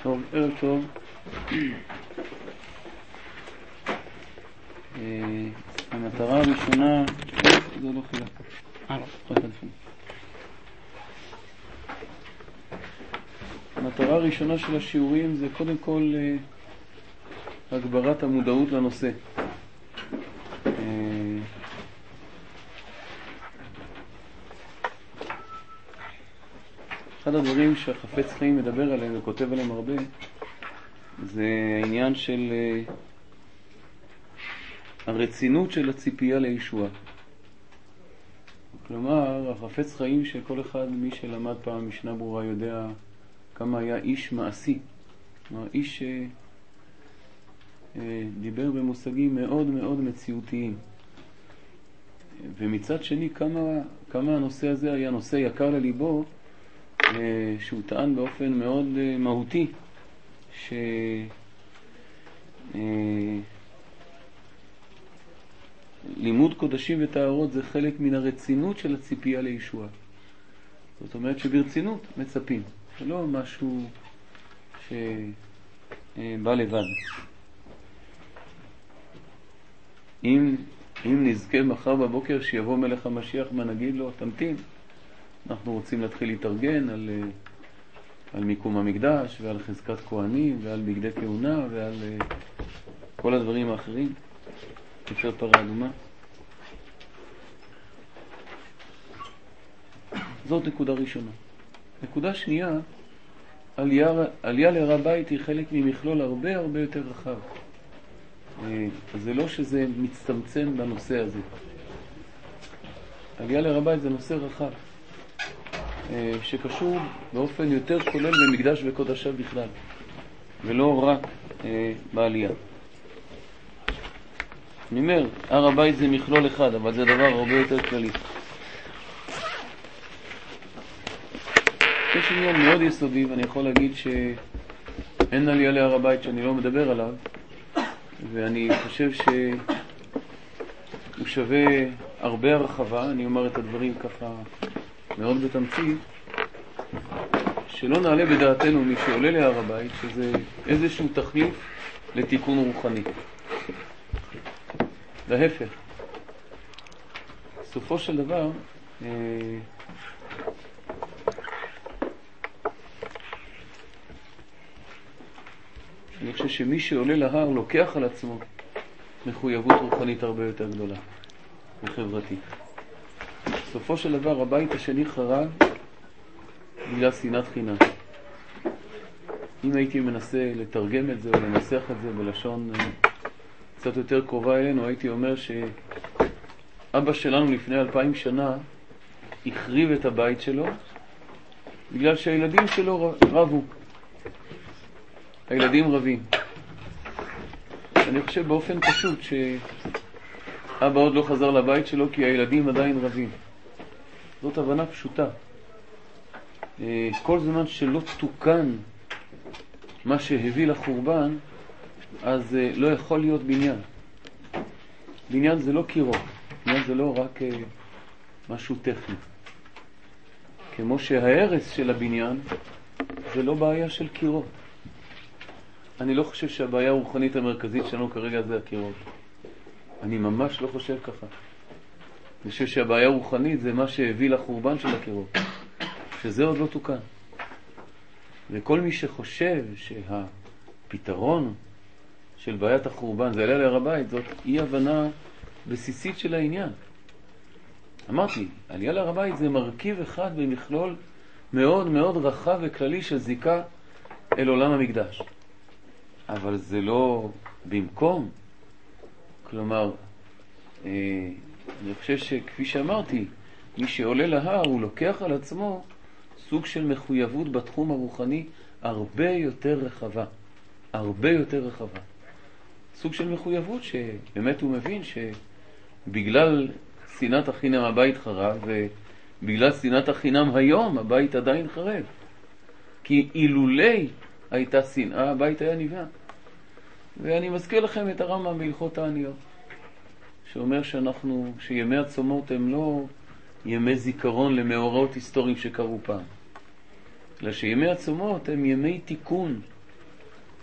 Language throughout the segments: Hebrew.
טוב, ערב טוב. המטרה הראשונה, זה לא חילה. המטרה הראשונה של השיעורים זה קודם כל הגברת המודעות לנושא. אחד הדברים שהחפץ חיים מדבר עליהם וכותב עליהם הרבה זה העניין של הרצינות של הציפייה לישועה. כלומר, החפץ חיים שכל אחד, מי שלמד פעם משנה ברורה יודע כמה היה איש מעשי. כלומר, איש שדיבר במושגים מאוד מאוד מציאותיים. ומצד שני, כמה הנושא הזה היה נושא יקר לליבו, שהוא טען באופן מאוד מהותי לימוד קודשים וטהרות זה חלק מן הרצינות של הציפייה לישועה. זאת אומרת שברצינות מצפים, זה לא משהו שבא לבד. אם נזכה מחר בבוקר שיבוא מלך המשיח, מה נגיד לו? תמתין, אנחנו רוצים להתחיל להתארגן על מיקום המקדש ועל חזקת כהנים ועל בגדי כהונה ועל כל הדברים האחרים. ספר פרה אדומה. זאת נקודה ראשונה. נקודה שנייה, עלייה להר הבית היא חלק ממכלול הרבה הרבה יותר רחב. זה לא שזה מצטמצם בנושא הזה. עלייה להר הבית זה נושא רחב, שקשור באופן יותר כולל במקדש וקודשיו בכלל, ולא רק בעלייה. אני אומר, הר הבית זה מכלול אחד, אבל זה דבר הרבה יותר כללי. יש עניין מאוד יסודי, ואני יכול להגיד שאין עלייה להר הבית שאני לא מדבר עליו, ואני חושב שהוא שווה הרבה הרחבה. אני אומר את הדברים ככה מאוד בתמצית, שלא נעלה בדעתנו מי שעולה להר הבית שזה איזשהו תחליף לתיקון רוחני. להפך, סופו של דבר אני חושב שמי שעולה להר לוקח על עצמו מחויבות רוחנית הרבה יותר גדולה וחברתית. סופו של דבר הבית השני חרב בגלל שנאת חינם. אם הייתי מנסה לתרגם את זה או לנסח את זה בלשון קצת יותר קרובה אלינו, הייתי אומר שאבא שלנו לפני 2000 שנה החריב את הבית שלו בגלל שהילדים שלו רבו. הילדים רבים. אני חושב באופן פשוט שאבא עוד לא חזר לבית שלו כי הילדים עדיין רבים. זאת הבנה פשוטה. כל זמן שלא תוקן מה שהביא לחורבן, אז לא יכול להיות בניין. בניין זה לא קירות, בניין זה לא רק משהו טכני. כמו שההרס של הבניין זה לא בעיה של קירות. אני לא חושב שהבעיה הרוחנית המרכזית שלנו כרגע זה הקירות. אני ממש לא חושב ככה. אני חושב שהבעיה הרוחנית זה מה שהביא לחורבן של הקירות, שזה עוד לא תוקן. וכל מי שחושב שהפתרון של בעיית החורבן זה עלייה להר הבית, זאת אי הבנה בסיסית של העניין. אמרתי, עלייה להר הבית זה מרכיב אחד במכלול מאוד מאוד רחב וכללי של זיקה אל עולם המקדש. אבל זה לא במקום. כלומר, אני חושב שכפי שאמרתי, מי שעולה להר הוא לוקח על עצמו סוג של מחויבות בתחום הרוחני הרבה יותר רחבה. הרבה יותר רחבה. סוג של מחויבות שבאמת הוא מבין שבגלל שנאת החינם הבית חרב, ובגלל שנאת החינם היום הבית עדיין חרב. כי אילולי הייתה שנאה, הבית היה נבנה. ואני מזכיר לכם את הרמב"ם בהלכות העניות, שאומר שימי הצומות הם לא ימי זיכרון למאורעות היסטוריים שקרו פעם, אלא שימי הצומות הם ימי תיקון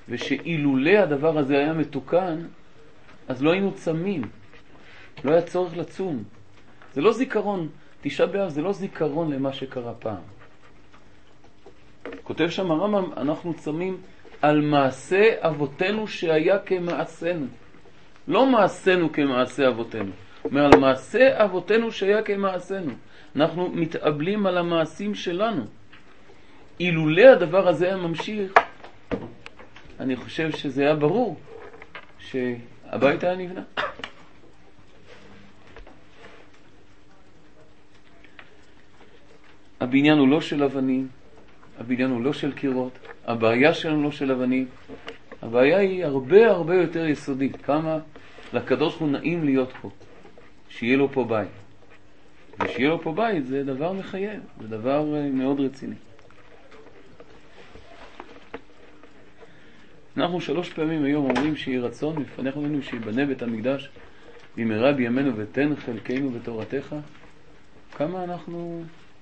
ושאילולא הדבר הזה היה מתוקן, אז לא היינו צמים, לא היה צורך לצום. זה לא זיכרון, תשעה באב זה לא זיכרון למה שקרה פעם. כותב שם הרמב"ם, אנחנו צמים על מעשה אבותינו שהיה כמעשינו. לא מעשינו כמעשה אבותינו, אומר על מעשה אבותינו שהיה כמעשינו. אנחנו מתאבלים על המעשים שלנו. אילולא הדבר הזה היה ממשיך, אני חושב שזה היה ברור שהבית היה נבנה. הבניין הוא לא של אבנים, הבניין הוא לא של קירות, הבעיה שלנו לא של אבנים, הבעיה היא הרבה הרבה יותר יסודית. כמה לקדוש הוא נעים להיות פה, שיהיה לו פה בית. ושיהיה לו פה בית זה דבר מחייב, זה דבר מאוד רציני. אנחנו 3 פעמים היום אומרים שיהיה רצון לפניך לנו שיבנה בית המקדש במהרה בימינו ותן חלקנו בתורתך. כמה אנחנו,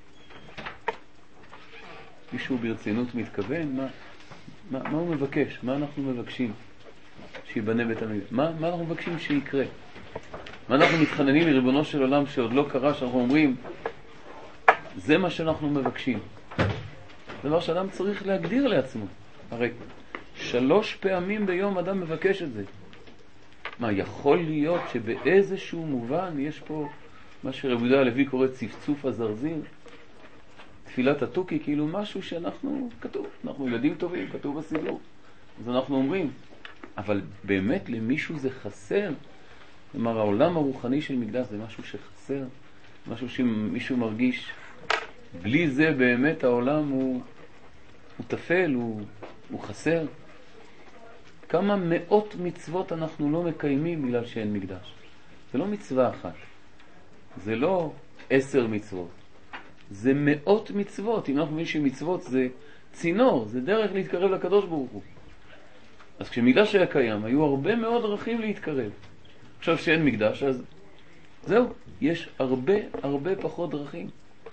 מישהו ברצינות מתכוון, מה הוא מבקש? מה אנחנו מבקשים שיבנה בית המקדש? מה אנחנו מבקשים שיקרה? מה אנחנו מתחננים לריבונו של עולם שעוד לא קרה, שאנחנו אומרים זה מה שאנחנו מבקשים? דבר שאדם צריך להגדיר לעצמו. הרי 3 פעמים ביום אדם מבקש את זה. מה, יכול להיות שבאיזשהו מובן יש פה מה שרבי יהודה הלוי קורא צפצוף הזרזיר, תפילת התוכי, כאילו משהו שאנחנו, כתוב, אנחנו ילדים טובים, כתוב בסידור. אז אנחנו אומרים, אבל באמת למישהו זה חסר. כלומר, העולם הרוחני של מקדש זה משהו שחסר, משהו שמישהו מרגיש, בלי זה באמת העולם הוא תפל, הוא חסר. כמה מאות מצוות אנחנו לא מקיימים בגלל שאין מקדש. זה לא מצווה אחת, זה לא 10 מצוות, זה מאות מצוות. אם אנחנו מבינים שמצוות זה צינור, זה דרך להתקרב לקדוש ברוך הוא. אז כשמקדש היה קיים, היו הרבה מאוד דרכים להתקרב. עכשיו שאין מקדש, אז זהו, יש הרבה פחות דרכים.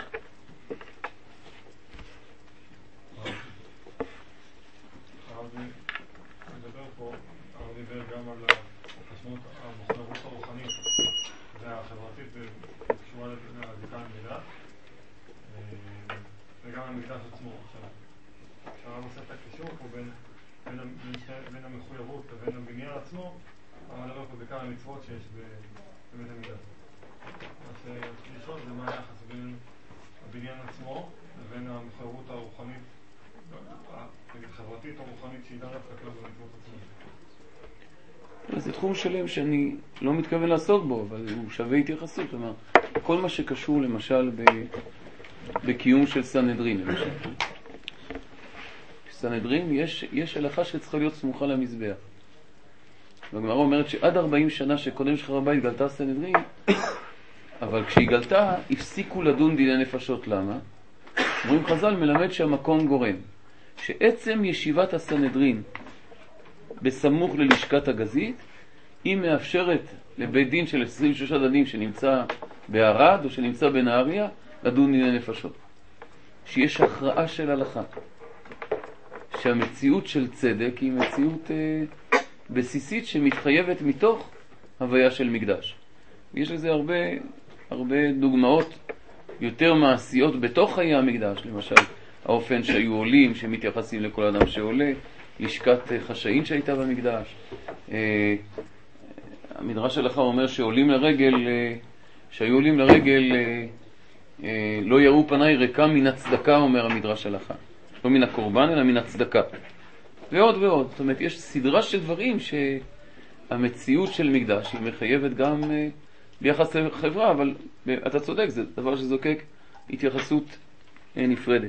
גם על המשמעות המחויבות הרוחנית והחברתית שקשורה לזיקה למקדש וגם המקדש עצמו. עכשיו, כשהרב עושה את הקישור פה בין המחויבות לבין הבניין עצמו, אבל נראה פה בעיקר המצוות שיש בבית המקדש. מה שרציתי לשאול זה מה היחס בין הבניין עצמו לבין המחויבות הרוחנית, החברתית או רוחנית שהיא דווקא כלל במצוות עצמו. זה תחום שלם שאני לא מתכוון לעסוק בו, אבל הוא שווה התייחסות. כלומר, כל מה שקשור למשל בקיום של סנהדרין, למשל. סנהדרין יש הלכה שצריכה להיות סמוכה למזבח. והגמרא אומרת שעד 40 שנה שקודם שחר הבית גלתה סנהדרין, אבל כשהיא גלתה הפסיקו לדון דיני נפשות. למה? אומרים חז"ל, מלמד שהמקום גורם, שעצם ישיבת הסנהדרין בסמוך ללשכת הגזית, היא מאפשרת לבית דין של 23 דנים שנמצא בערד או שנמצא בנהריה לדון דיני נפשות. שיש הכרעה של הלכה. שהמציאות של צדק היא מציאות בסיסית שמתחייבת מתוך הוויה של מקדש. יש לזה הרבה דוגמאות יותר מעשיות בתוך חיי המקדש. למשל, האופן שהיו עולים שמתייחסים לכל אדם שעולה, לשכת חשאין שהייתה במקדש. המדרש שלך אומר שעולים לרגל, שהיו עולים לרגל, לא יראו פניי ריקה מן הצדקה, אומר המדרש שלך. לא מן הקורבן, אלא מן הצדקה. ועוד ועוד. זאת אומרת, יש סדרה של דברים שהמציאות של מקדש היא מחייבת גם ביחס לחברה, אבל אתה צודק, זה דבר שזוקק התייחסות נפרדת.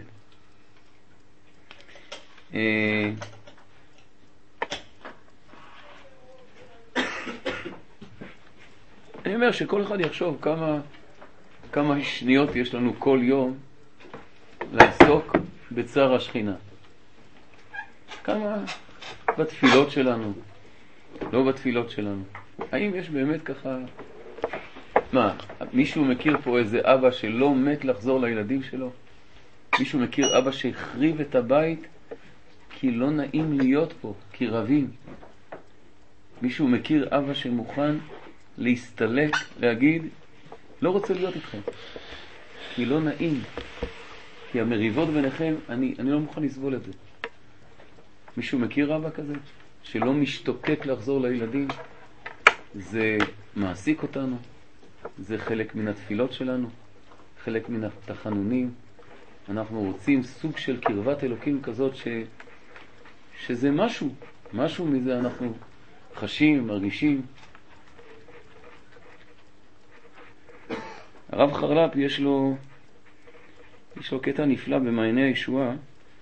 אני אומר שכל אחד יחשוב כמה שניות יש לנו כל יום לעסוק בצער השכינה. כמה בתפילות שלנו, לא בתפילות שלנו. האם יש באמת ככה, מה, מישהו מכיר פה איזה אבא שלא מת לחזור לילדים שלו? מישהו מכיר אבא שהחריב את הבית כי לא נעים להיות פה, כי רבים. מישהו מכיר אבא שמוכן להסתלק, להגיד, לא רוצה להיות איתכם, כי לא נעים, כי המריבות ביניכם, אני לא מוכן לסבול את זה. מישהו מכיר אבא כזה? שלא משתוקק לחזור לילדים? זה מעסיק אותנו, זה חלק מן התפילות שלנו, חלק מן התחנונים. אנחנו רוצים סוג של קרבת אלוקים כזאת שזה משהו מזה אנחנו חשים, מרגישים. הרב חרל"פ יש לו קטע נפלא במעייני הישועה.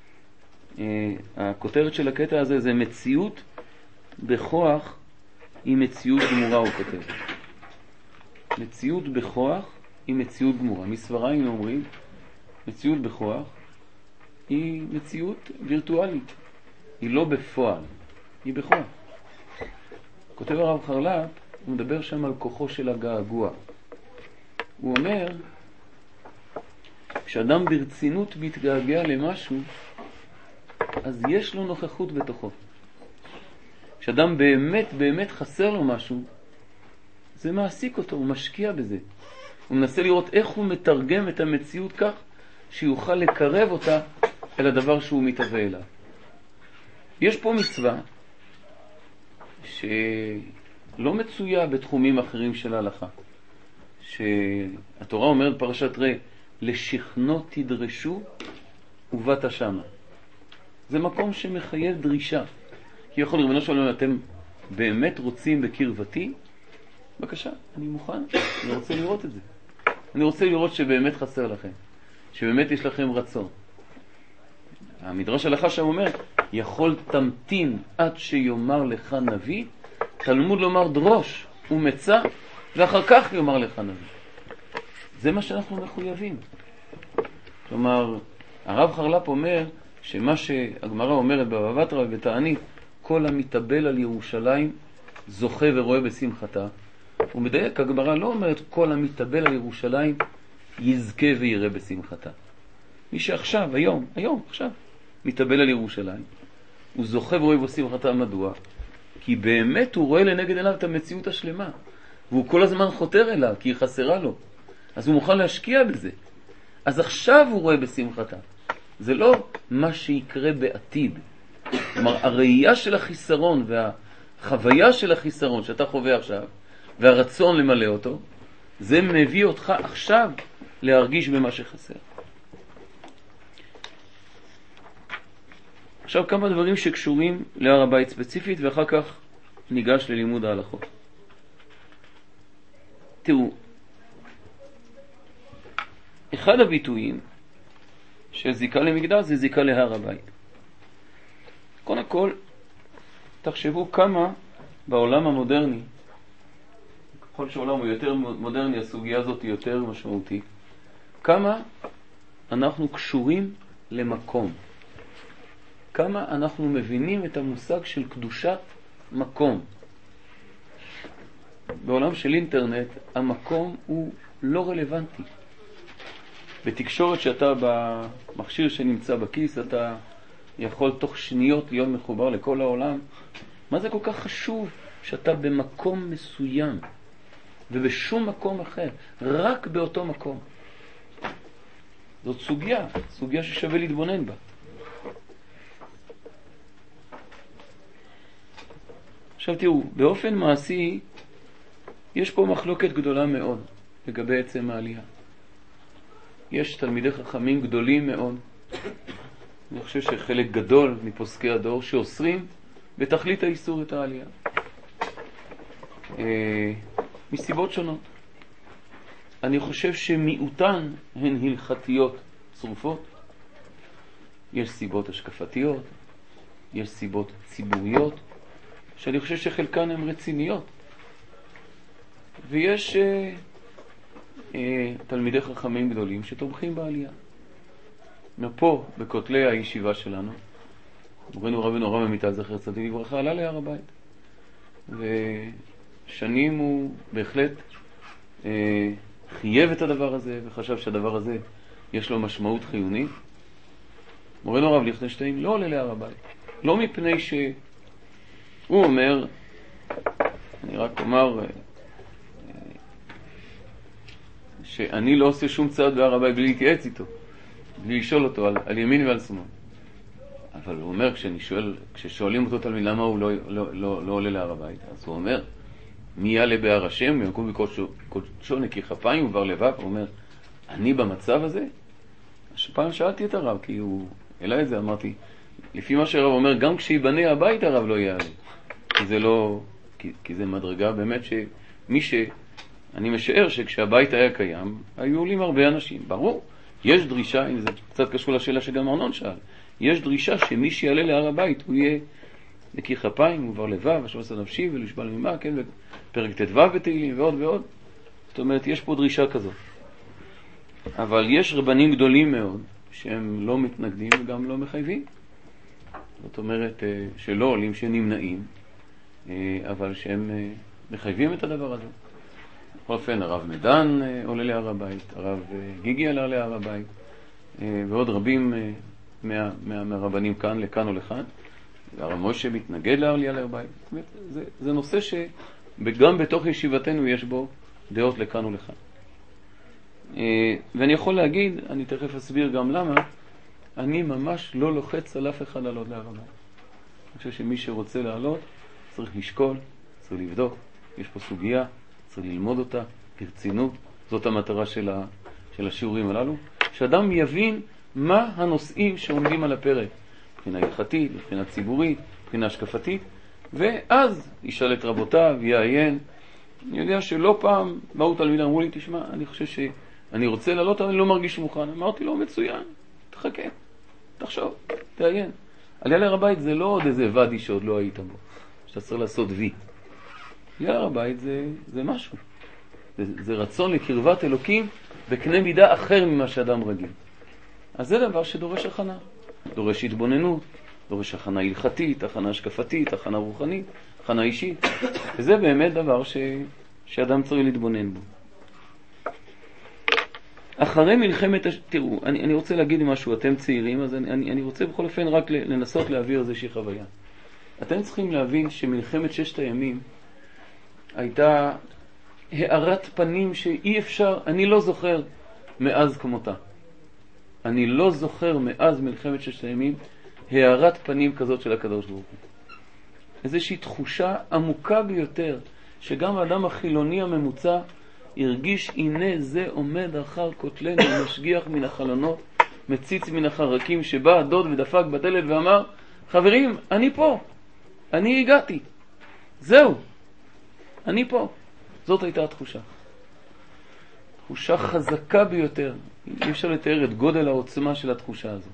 הכותרת של הקטע הזה זה מציאות בכוח היא מציאות גמורה, הוא כותב. מציאות בכוח היא מציאות גמורה. מסבריים אומרים, מציאות בכוח היא מציאות וירטואלית. היא לא בפועל, היא בכוח. כותב הרב חרל"פ, הוא מדבר שם על כוחו של הגעגוע. הוא אומר, כשאדם ברצינות מתגעגע למשהו, אז יש לו נוכחות בתוכו. כשאדם באמת חסר לו משהו, זה מעסיק אותו, הוא משקיע בזה. הוא מנסה לראות איך הוא מתרגם את המציאות כך, שיוכל לקרב אותה אל הדבר שהוא מתהווה אליו. יש פה מצווה שלא מצויה בתחומים אחרים של ההלכה. שהתורה אומרת פרשת ראה, לשכנו תדרשו ובאת שמה. זה מקום שמחייב דרישה. כי יכול לרבנו שלום, אתם באמת רוצים בקרבתי? בבקשה, אני מוכן, אני רוצה לראות את זה. אני רוצה לראות שבאמת חסר לכם, שבאמת יש לכם רצון. המדרש הלכה שם אומר, יכול תמתין עד שיאמר לך נביא, תלמוד לומר דרוש ומצא, ואחר כך יאמר לך נביא. זה מה שאנחנו מחויבים. כלומר, הרב חרל"פ אומר, שמה שהגמרא אומרת בבבא בתרא ובתענית, כל המתאבל על ירושלים זוכה ורואה בשמחתה. הוא מדייק, הגמרא לא אומרת כל המתאבל על ירושלים יזכה ויראה בשמחתה. מי שעכשיו, עכשיו, מתאבל על ירושלים, הוא זוכה ורואה בשמחתה. מדוע? כי באמת הוא רואה לנגד עיניו את המציאות השלמה, והוא כל הזמן חותר אליו, כי היא חסרה לו. אז הוא מוכן להשקיע בזה. אז עכשיו הוא רואה בשמחתה. זה לא מה שיקרה בעתיד. כלומר, הראייה של החיסרון והחוויה של החיסרון שאתה חווה עכשיו, והרצון למלא אותו, זה מביא אותך עכשיו להרגיש במה שחסר. עכשיו כמה דברים שקשורים להר הבית ספציפית, ואחר כך ניגש ללימוד ההלכות. תראו, אחד הביטויים של זיקה למקדש זה זיקה להר הבית. קודם כל, תחשבו כמה בעולם המודרני, ככל שהעולם הוא יותר מודרני, הסוגיה הזאת היא יותר משמעותית, כמה אנחנו קשורים למקום. כמה אנחנו מבינים את המושג של קדושת מקום. בעולם של אינטרנט, המקום הוא לא רלוונטי. בתקשורת שאתה במכשיר שנמצא בכיס, אתה יכול תוך שניות להיות מחובר לכל העולם. מה זה כל כך חשוב שאתה במקום מסוים ובשום מקום אחר, רק באותו מקום? זאת סוגיה ששווה להתבונן בה. עכשיו תראו, באופן מעשי יש פה מחלוקת גדולה מאוד לגבי עצם העלייה. יש תלמידי חכמים גדולים מאוד, אני חושב שחלק גדול מפוסקי הדור שאוסרים בתכלית האיסור את העלייה, מסיבות שונות. אני חושב שמיעוטן הן הלכתיות צרופות. יש סיבות השקפתיות, יש סיבות ציבוריות, שאני חושב שחלקן הן רציניות. ויש תלמידי חכמים גדולים שתומכים בעלייה. מפה, בכותלי הישיבה שלנו, מורנו רבנו הרב עמיטל זכר צדיק לברכה עלה להר הבית. ושנים הוא בהחלט חייב את הדבר הזה, וחשב שהדבר הזה יש לו משמעות חיונית. מורנו הרב ליכטנשטיין לא עולה להר הבית. לא מפני שהוא אומר, אני רק אומר, שאני לא עושה שום צעד בהר הבית בלי להתייעץ איתו, בלי לשאול אותו על ימין ועל שמאל. אבל הוא אומר, כששואלים אותו תלמיד למה הוא לא עולה להר הבית, אז הוא אומר, מי יעלה בהר השם, יקום בקודשו נקי כפיים ובר לבב. הוא אומר, אני במצב הזה? פעם שאלתי את הרב, כי הוא העלה את זה, אמרתי, לפי מה שהרב אומר, גם כשיבנה הבית הרב לא יעלה. כי זה לא, כי זה מדרגה באמת אני משער שכשהבית היה קיים, היו עולים הרבה אנשים. ברור, יש דרישה, אם זה קצת קשור לשאלה שגם ארנון שאל, יש דרישה שמי שיעלה להר הבית הוא יהיה נקי כפיים ובר לבב, אשר עשה נפשי ולשבל ממה, כן, ופרק ט"ו בתהילים ועוד ועוד. זאת אומרת, יש פה דרישה כזאת. אבל יש רבנים גדולים מאוד שהם לא מתנגדים וגם לא מחייבים. זאת אומרת שלא עולים שנמנעים, אבל שהם מחייבים את הדבר הזה. בכל אופן, הרב מדן עולה להר הבית, הרב גיגי עלה להר הבית, ועוד רבים מהרבנים כאן, לכאן או לכאן. והרב משה מתנגד לעלייה להר הבית. זאת אומרת, זה נושא שגם בתוך ישיבתנו יש בו דעות לכאן ולכאן. ואני יכול להגיד, אני תכף אסביר גם למה, אני ממש לא לוחץ על אף אחד לעלות להר הבית. אני חושב שמי שרוצה לעלות צריך לשקול, צריך לבדוק, יש פה סוגיה, צריך ללמוד אותה ברצינות. זאת המטרה של השיעורים הללו, שאדם יבין מה הנושאים שעומדים על הפרק, מבחינה הלכתית, מבחינה ציבורית, מבחינה השקפתית, ואז ישאל את רבותיו, יעיין. אני יודע שלא פעם באו תלמידים, אמרו לי, תשמע, אני חושב שאני רוצה לעלות, אבל אני לא מרגיש מוכן. אמרתי לו, מצוין, תחכה, תחשוב, תעיין. עלייה להר הבית זה לא עוד איזה ודי שעוד לא היית בו, שאתה צריך לעשות וי. עלייה להר הבית זה משהו. זה רצון לקרבת אלוקים בקנה מידה אחר ממה שאדם רגיל. אז זה דבר שדורש הכנה. דורש התבוננות, דורש הכנה הלכתית, הכנה השקפתית, הכנה רוחנית, הכנה אישית. וזה באמת דבר שאדם צריך להתבונן בו. אחרי מלחמת, תראו, אני רוצה להגיד משהו, אתם צעירים, אז אני רוצה בכל אופן רק לנסות להעביר איזושהי חוויה. אתם צריכים להבין שמלחמת ששת הימים הייתה הארת פנים שאי אפשר, אני לא זוכר מאז כמותה. אני לא זוכר מאז מלחמת ששת הימים הארת פנים כזאת של הקדוש ברוך הוא. איזושהי תחושה עמוקה ביותר, שגם האדם החילוני הממוצע הרגיש, הנה זה עומד אחר כותלנו, משגיח מן החלונות, מציץ מן החרקים, שבא הדוד ודפק בדלת ואמר, חברים, אני פה, אני הגעתי, זהו, אני פה. זאת הייתה התחושה. תחושה חזקה ביותר. אי אפשר לתאר את גודל העוצמה של התחושה הזאת.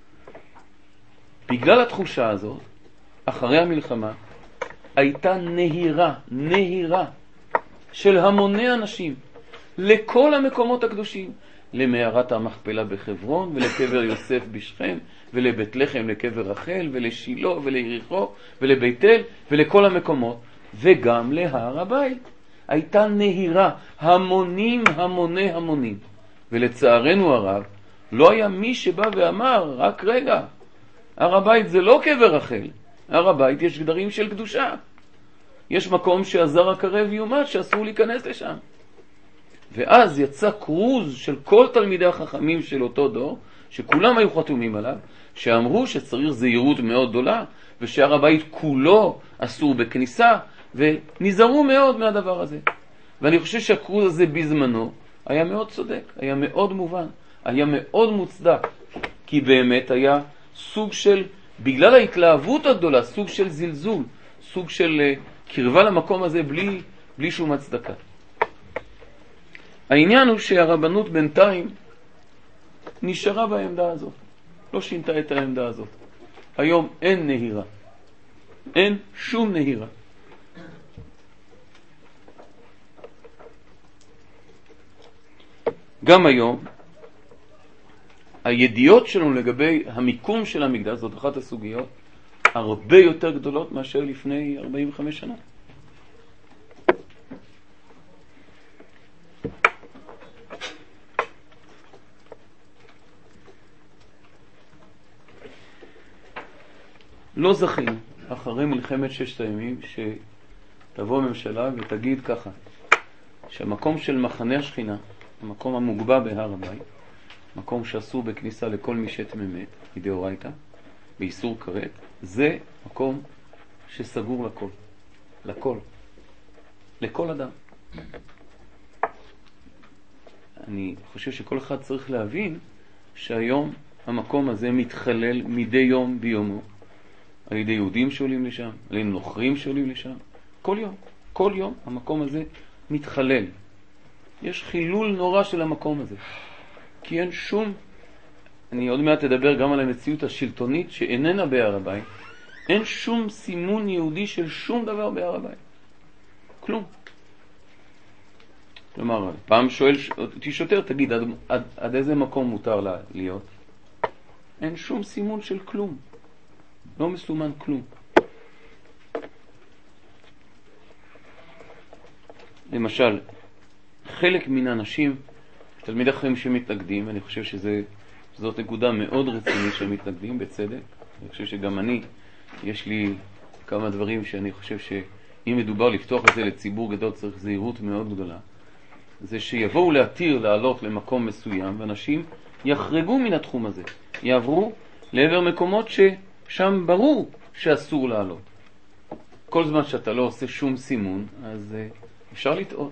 בגלל התחושה הזאת, אחרי המלחמה, הייתה נהירה של המוני אנשים לכל המקומות הקדושים, למערת המכפלה בחברון, ולקבר יוסף בשכם, ולבית לחם לקבר רחל, ולשילה, וליריחו, ולבית אל, ולכל המקומות, וגם להר הבית. הייתה נהירה, המונים. ולצערנו הרב, לא היה מי שבא ואמר, רק רגע, הר הבית זה לא קבר רחל, הר הבית יש גדרים של קדושה. יש מקום שהזר הקרב יומת, שאסור להיכנס לשם. ואז יצא קרוז של כל תלמידי החכמים של אותו דור, שכולם היו חתומים עליו, שאמרו שצריך זהירות מאוד גדולה, ושהר הבית כולו אסור בכניסה, ונזהרו מאוד מהדבר הזה. ואני חושב שהקרוז הזה בזמנו היה מאוד צודק, היה מאוד מובן, היה מאוד מוצדק, כי באמת היה סוג של, בגלל ההתלהבות הגדולה, סוג של זלזול, סוג של קרבה למקום הזה בלי שום הצדקה. העניין הוא שהרבנות בינתיים נשארה בעמדה הזאת, לא שינתה את העמדה הזאת. היום אין נהירה, אין שום נהירה. גם היום, הידיעות שלנו לגבי המיקום של המקדש, זאת אחת הסוגיות, הרבה יותר גדולות מאשר לפני 45 שנה. לא זכינו אחרי מלחמת ששת הימים שתבוא הממשלה ותגיד ככה, שהמקום של מחנה השכינה, המקום המוגבה בהר הבית, מקום שאסור בכניסה לכל מי שתממת, מדאורייתא, באיסור כרת, זה מקום שסגור לכל, לכל, לכל אדם. אני חושב שכל אחד צריך להבין שהיום המקום הזה מתחלל מדי יום ביומו, על ידי יהודים שעולים לשם, על ידי נוכרים שעולים לשם, כל יום המקום הזה מתחלל. יש חילול נורא של המקום הזה, כי אין שום, אני עוד מעט אדבר גם על המציאות השלטונית שאיננה בהר הבית, אין שום סימון יהודי של שום דבר בהר הבית, כלום. כלומר, פעם שואל אותי שוטר, תגיד, עד איזה מקום מותר לה להיות? אין שום סימון של כלום, לא מסומן כלום. למשל, חלק מן האנשים, תלמיד אחרים שמתנגדים, אני חושב שזאת נקודה מאוד רצינית שמתנגדים, בצדק. אני חושב שגם אני, יש לי כמה דברים שאני חושב שאם מדובר לפתוח את זה לציבור גדול, צריך זהירות מאוד גדולה. זה שיבואו להתיר לעלות למקום מסוים, ואנשים יחרגו מן התחום הזה, יעברו לעבר מקומות ששם ברור שאסור לעלות. כל זמן שאתה לא עושה שום סימון, אז אפשר לטעות.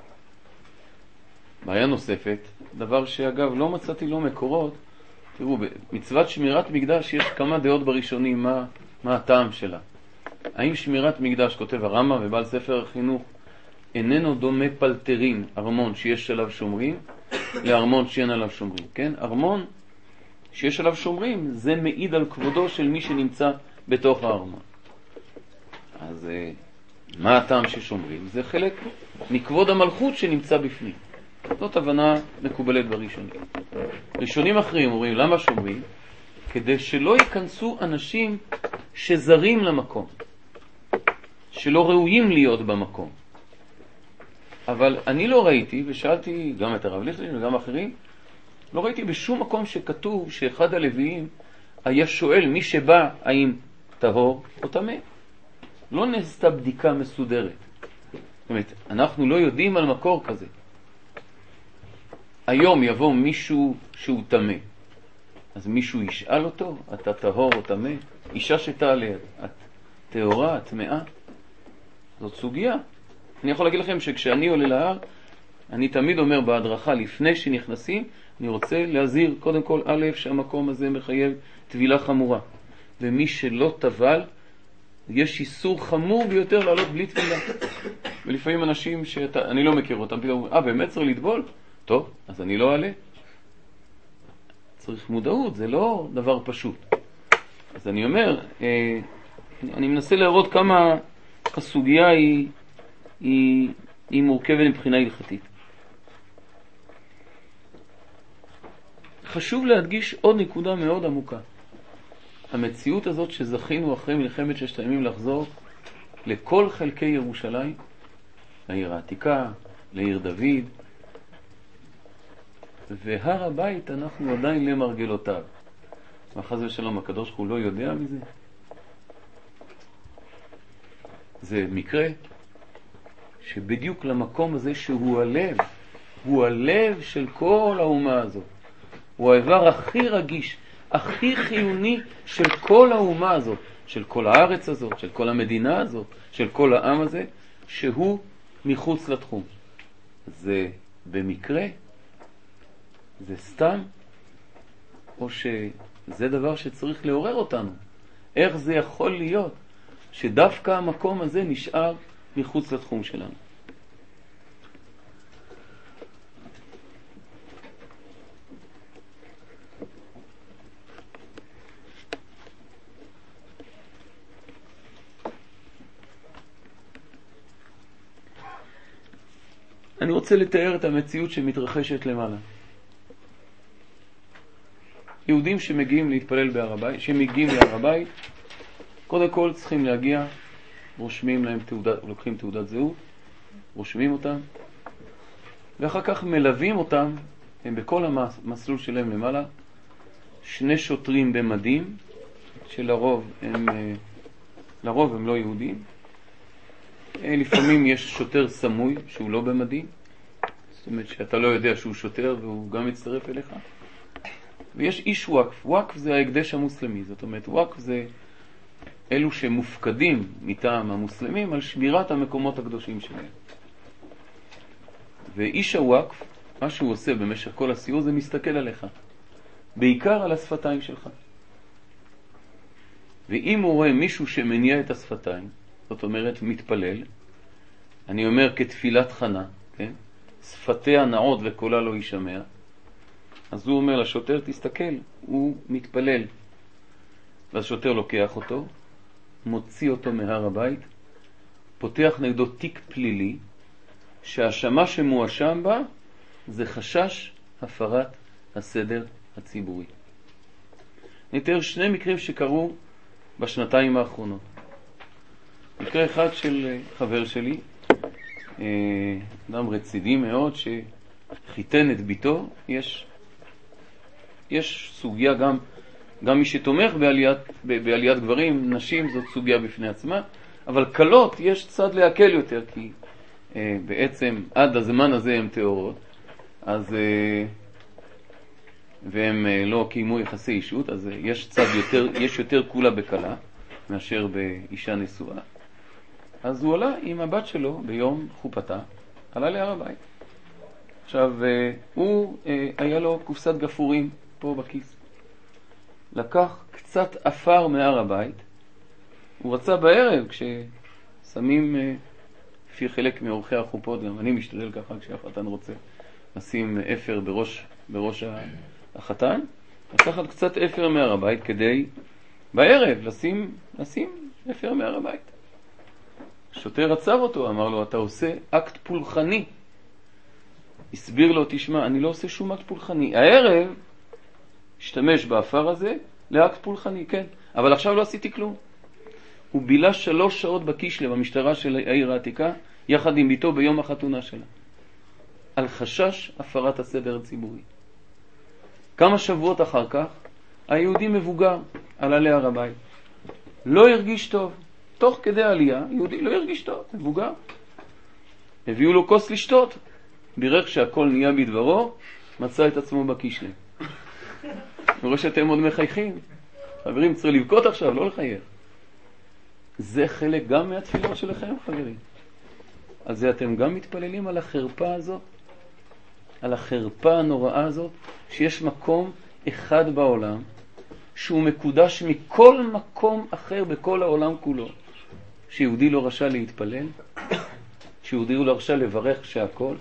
בעיה נוספת, דבר שאגב לא מצאתי לו מקורות, תראו, במצוות שמירת מקדש יש כמה דעות בראשונים, מה הטעם שלה. האם שמירת מקדש, כותב הרמב"ם ובעל ספר החינוך, איננו דומה פלטרין, ארמון שיש עליו שומרים, לארמון שאין עליו שומרים, כן? ארמון שיש עליו שומרים, זה מעיד על כבודו של מי שנמצא בתוך הארמון. אז מה הטעם ששומרים? זה חלק מכבוד המלכות שנמצא בפנים. זאת הבנה מקובלת בראשונים. ראשונים אחרים אומרים, למה שומרים? כדי שלא ייכנסו אנשים שזרים למקום, שלא ראויים להיות במקום. אבל אני לא ראיתי, ושאלתי גם את הרב ליכטנשטיין וגם אחרים, לא ראיתי בשום מקום שכתוב שאחד הלוויים היה שואל מי שבא האם טהור או טמא. לא נעשתה בדיקה מסודרת. זאת אומרת, אנחנו לא יודעים על מקור כזה. היום יבוא מישהו שהוא טמא, אז מישהו ישאל אותו, אתה טהור או טמא? אישה שתעלה, את טהורה, את טמאה? זאת סוגיה. אני יכול להגיד לכם שכשאני עולה להר, אני תמיד אומר בהדרכה, לפני שנכנסים, אני רוצה להזהיר קודם כל א', שהמקום הזה מחייב טבילה חמורה. ומי שלא טבל, יש איסור חמור ביותר לעלות בלי טבילה. ולפעמים אנשים שאני לא מכיר אותם, פתאום אומרים, באמת צריך לטבול? טוב, אז אני לא אעלה. צריך מודעות, זה לא דבר פשוט. אז אני אומר, אני מנסה להראות כמה הסוגיה היא מורכבת מבחינה הלכתית. חשוב להדגיש עוד נקודה מאוד עמוקה. המציאות הזאת שזכינו אחרי מלחמת ששת הימים לחזור לכל חלקי ירושלים, לעיר העתיקה, לעיר דוד, והר הבית אנחנו עדיין למרגלותיו. חס ושלום, הקדוש ברוך הוא לא יודע מזה. זה מקרה שבדיוק למקום הזה שהוא הלב, הוא הלב של כל האומה הזאת. הוא האיבר הכי רגיש, הכי חיוני של כל האומה הזאת, של כל הארץ הזאת, של כל המדינה הזאת, של כל העם הזה, שהוא מחוץ לתחום. זה במקרה? זה סתם? או שזה דבר שצריך לעורר אותנו? איך זה יכול להיות שדווקא המקום הזה נשאר מחוץ לתחום שלנו? אני רוצה לתאר את המציאות שמתרחשת למעלה. יהודים שמגיעים להתפלל בהר הבית, שמגיעים להר הבית, קודם כל צריכים להגיע, רושמים להם לוקחים תעודת זהות, רושמים אותם, ואחר כך מלווים אותם, הם בכל המסלול שלהם למעלה, שני שוטרים במדים, שלרוב הם לא יהודים. לפעמים יש שוטר סמוי שהוא לא במדים, זאת אומרת שאתה לא יודע שהוא שוטר והוא גם מצטרף אליך. ויש איש וואקף. וואקף זה ההקדש המוסלמי, זאת אומרת וואקף זה אלו שמופקדים מטעם המוסלמים על שמירת המקומות הקדושים שלהם. ואיש הוואקף, מה שהוא עושה במשך כל הסיור זה מסתכל עליך, בעיקר על השפתיים שלך. ואם הוא רואה מישהו שמניע את השפתיים, זאת אומרת מתפלל, אני אומר כתפילת חנה, כן? שפתיה נעות וקולה לא יישמע, אז הוא אומר לשוטר, תסתכל, הוא מתפלל. ואז שוטר לוקח אותו, מוציא אותו מהר הבית, פותח נגדו תיק פלילי, שהאשמה שמואשם בה זה חשש הפרת הסדר הציבורי. נתאר שני מקרים שקרו בשנתיים האחרונות. מקרה אחד של חבר שלי, אדם רצידי מאוד שחיתן את ביתו. יש סוגיה גם מי שתומך בעליית גברים, נשים זאת סוגיה בפני עצמה, אבל קלות יש צד להקל יותר, כי בעצם עד הזמן הזה הם תאורות, אז והם לא קיימו יחסי אישות, אז יש יותר קולה בקלה מאשר באישה נשואה. אז הוא עלה עם הבת שלו ביום חופתה, עלה להר הבית. עכשיו הוא היה לו קופסת גפורים פה בכיס, לקח קצת אפר מהר הבית. הוא רצה בערב כששמים לפי חלק מאורחי החופות, גם אני משתדל ככה כשהחתן רוצה לשים אפר בראש החתן, לקחת קצת אפר מהר הבית כדי בערב לשים אפר מהר הבית. שוטר עצר אותו, אמר לו, אתה עושה אקט פולחני. הסביר לו, תשמע, אני לא עושה שום אקט פולחני. הערב השתמש באפר הזה לאקט פולחני, כן, אבל עכשיו לא עשיתי כלום. הוא בילה 3 שעות בקישלה במשטרה של העיר העתיקה יחד עם ביתו ביום החתונה שלה, על חשש הפרת הסדר הציבורי. כמה שבועות אחר כך היהודי מבוגר עלה להר הבית, לא הרגיש טוב. תוך כדי העלייה יהודי לא הרגיש טוב, מבוגר. הביאו לו כוס לשתות, בירך שהכל נהיה בדברו, מצא את עצמו בקישלה. אני רואה שאתם עוד מחייכים. חברים, צריך לבכות עכשיו, לא לחייך. זה חלק גם מהתפילות שלכם, חברים. אז זה אתם גם מתפללים על החרפה הזאת, על החרפה הנוראה הזאת, שיש מקום אחד בעולם שהוא מקודש מכל מקום אחר בכל העולם כולו, שיהודי לא רשע להתפלל, שיהודי לא רשע לברך שהכל.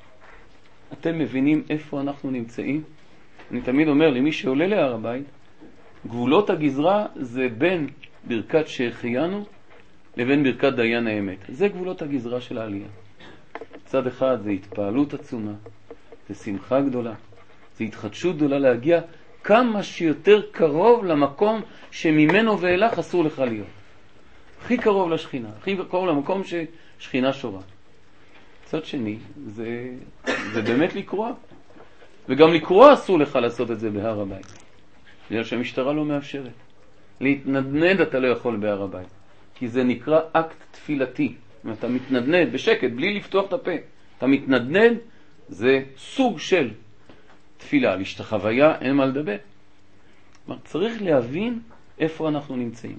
אתם מבינים איפה אנחנו נמצאים? אני תמיד אומר למי שעולה להר הבית, גבולות הגזרה זה בין ברכת שהחיינו לבין ברכת דיין האמת. זה גבולות הגזרה של העלייה. צד אחד זה התפעלות עצומה, זה שמחה גדולה, זה התחדשות גדולה להגיע כמה שיותר קרוב למקום שממנו ואילך אסור לך להיות. הכי קרוב לשכינה, הכי קרוב למקום ששכינה שורה. צד שני, זה באמת לקרוא. וגם לקרוא אסור לך לעשות את זה בהר הבית, בגלל שהמשטרה לא מאפשרת. להתנדנד אתה לא יכול בהר הבית, כי זה נקרא אקט תפילתי. אתה מתנדנד בשקט, בלי לפתוח את הפה. אתה מתנדנד, זה סוג של תפילה. להשתחוויה, אין מה לדבר. צריך להבין איפה אנחנו נמצאים.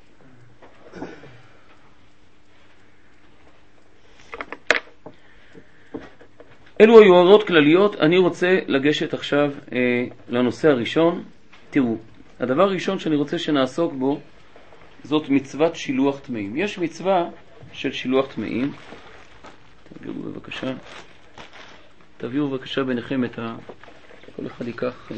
אלו היו הערות כלליות. אני רוצה לגשת עכשיו לנושא הראשון. תראו, הדבר הראשון שאני רוצה שנעסוק בו זאת מצוות שילוח טמאים. יש מצווה של שילוח טמאים. תביאו בבקשה ביניכם את כל אחד ייקח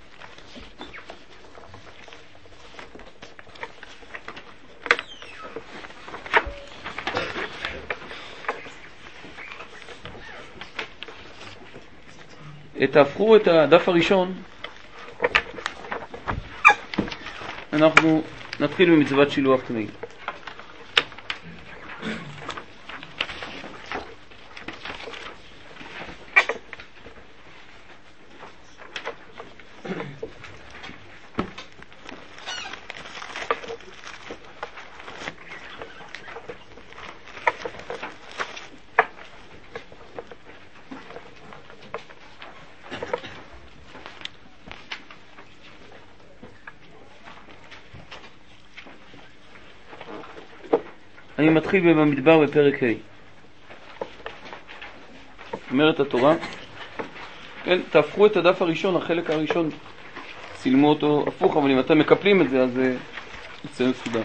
תהפכו את הדף הראשון. אנחנו נתחיל במצוות שילוח טמאים. אני מתחיל במדבר בפרק ה'. אומרת התורה, כן, תהפכו את הדף הראשון, החלק הראשון, צילמו אותו הפוך, אבל אם אתם מקפלים את זה, אז יצא מסודר.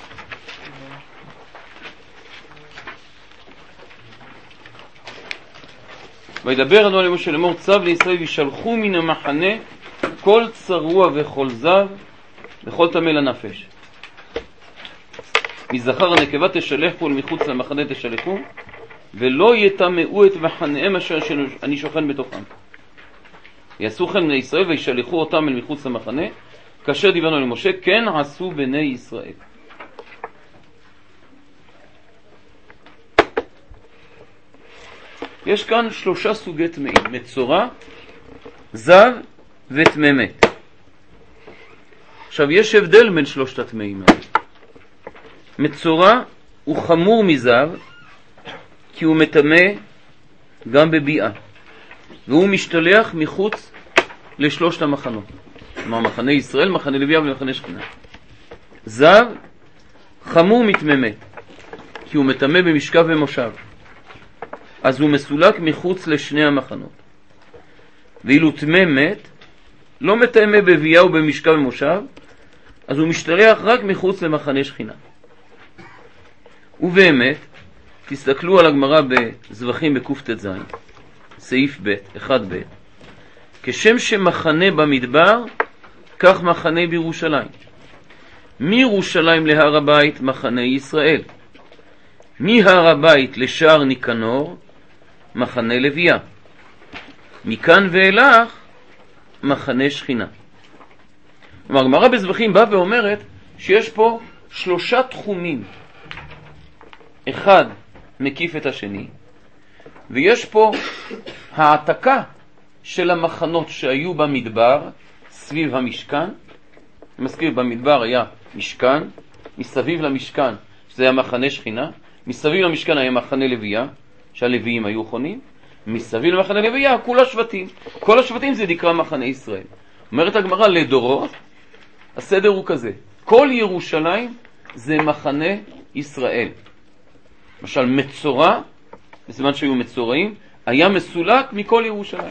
וידבר אדוני למשה לאמור, צו לישראל וישלחו מן המחנה כל צרוע וכל זב וכל טמא לנפש. מזכר הנקבה תשלחו ולמחוץ למחנה תשלחו, ולא יטמאו את מחניהם אשר אני שוכן בתוכם. יעשו כן בני ישראל וישלחו אותם אל מחוץ למחנה, כאשר דיברנו למשה, כן עשו בני ישראל. יש כאן 3 סוגי טמאים, מצורע, זב וטמא מת. עכשיו יש הבדל בין 3 הטמאים האלה. מצורע הוא חמור מזב, כי הוא מטמא גם בביאה, והוא משתלח מחוץ ל3 המחנות. כלומר, מחנה ישראל, מחנה לוויה ומחנה שכינה. זב חמור מטמא מת, כי הוא מטמא במשכב ומושב, אז הוא מסולק מחוץ ל2 המחנות. ואילו טמא מת לא מטמא בביאה ובמשכב ומושב, אז הוא משתלח רק מחוץ למחנה שכינה. ובאמת, תסתכלו על הגמרא בזבחים בקט"ז, סעיף ב' 1ב', כשם שמחנה במדבר, כך מחנה בירושלים. מירושלים להר הבית מחנה ישראל, מהר הבית לשער ניקנור מחנה לוויה, מכאן ואילך מחנה שכינה. כלומר, הגמרא בזבחים באה ואומרת שיש פה 3 תחומים, אחד מקיף את השני, ויש פה העתקה של המחנות שהיו במדבר סביב המשכן. אני מזכיר, במדבר היה משכן, מסביב למשכן שזה היה מחנה שכינה, מסביב למשכן היה מחנה לוויה שהלוויים היו חונים, מסביב למחנה לוויה כל השבטים. כל השבטים זה נקרא מחנה ישראל. אומרת הגמרא לדורות, הסדר הוא כזה, כל ירושלים זה מחנה ישראל. למשל מצורע, בזמן שהיו מצורעים, היה מסולק מכל ירושלים.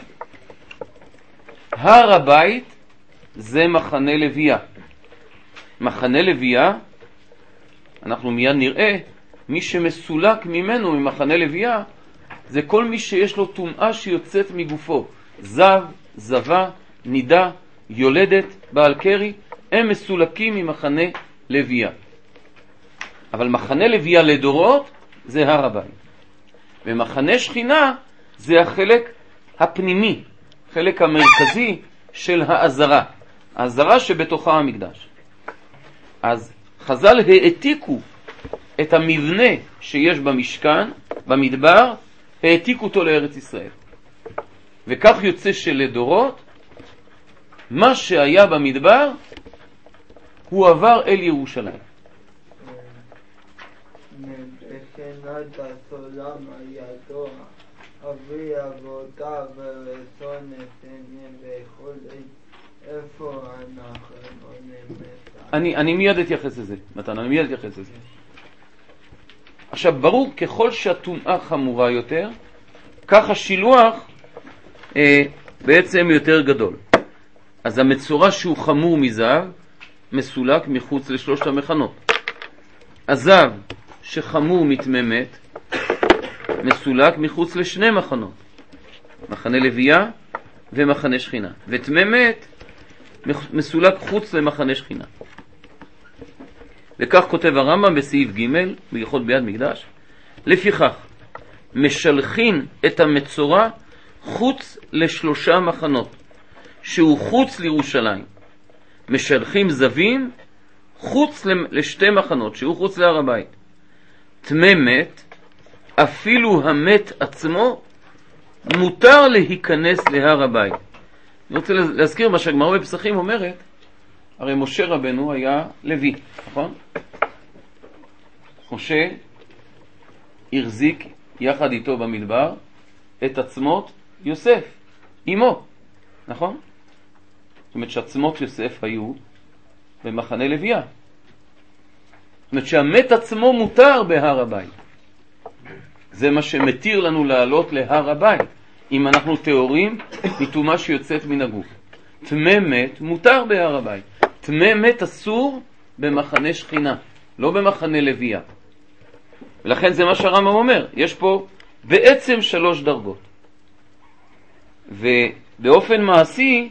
הר הבית זה מחנה לוויה. מחנה לוויה, אנחנו מיד נראה, מי שמסולק ממנו ממחנה לוויה, זה כל מי שיש לו טומאה שיוצאת מגופו. זב, זבה, נידה, יולדת, בעל קרי, הם מסולקים ממחנה לוויה. אבל מחנה לוויה לדורות זה הר הבית. ומחנה שכינה זה החלק הפנימי, חלק המרכזי של העזרה. העזרה שבתוכה המקדש. אז חז"ל העתיקו את המבנה שיש במשכן, במדבר, העתיקו אותו לארץ ישראל. וכך יוצא שלדורות, מה שהיה במדבר, הוא עבר אל ירושלים. מבחינת הסולם הידוע, אבי אבותיו ורצון נתנים וכולי, איפה אנחנו נמצא? אני מיד אתייחס לזה, מתן, אני מיד אתייחס לזה. עכשיו, ברור, ככל שהטומאה חמורה יותר, כך השילוח בעצם יותר גדול. אז המצורע שהוא חמור מזב, מסולק מחוץ ל3 המחנות. הזב שחמור מטמא מת, מסולק מחוץ ל2 מחנות. מחנה לוויה ומחנה שכינה. וטמא מת מסולק חוץ למחנה שכינה. וכך כותב הרמב"ם בסעיף ג' בהלכות ביאת מקדש, לפיכך משלחין את המצורע חוץ ל3 מחנות, שהוא חוץ לירושלים. משלחים זבים חוץ ל2 מחנות, שהוא חוץ להר הבית. טמא מת, אפילו המת עצמו, מותר להיכנס להר הבית. אני רוצה להזכיר מה שהגמרא בפסחים אומרת, הרי משה רבנו היה לוי, נכון? משה החזיק יחד איתו במדבר את עצמות יוסף, אמו, נכון? זאת אומרת שעצמות יוסף היו במחנה לוויה. זאת אומרת שהמת עצמו מותר בהר הבית. זה מה שמתיר לנו לעלות להר הבית, אם אנחנו טהורים מטומאה שיוצאת מן הגוף. טמא מת מותר בהר הבית. טמא מת אסור במחנה שכינה, לא במחנה לוויה. ולכן זה מה שהרמב"ם אומר, יש פה בעצם 3 דרגות. ובאופן מעשי,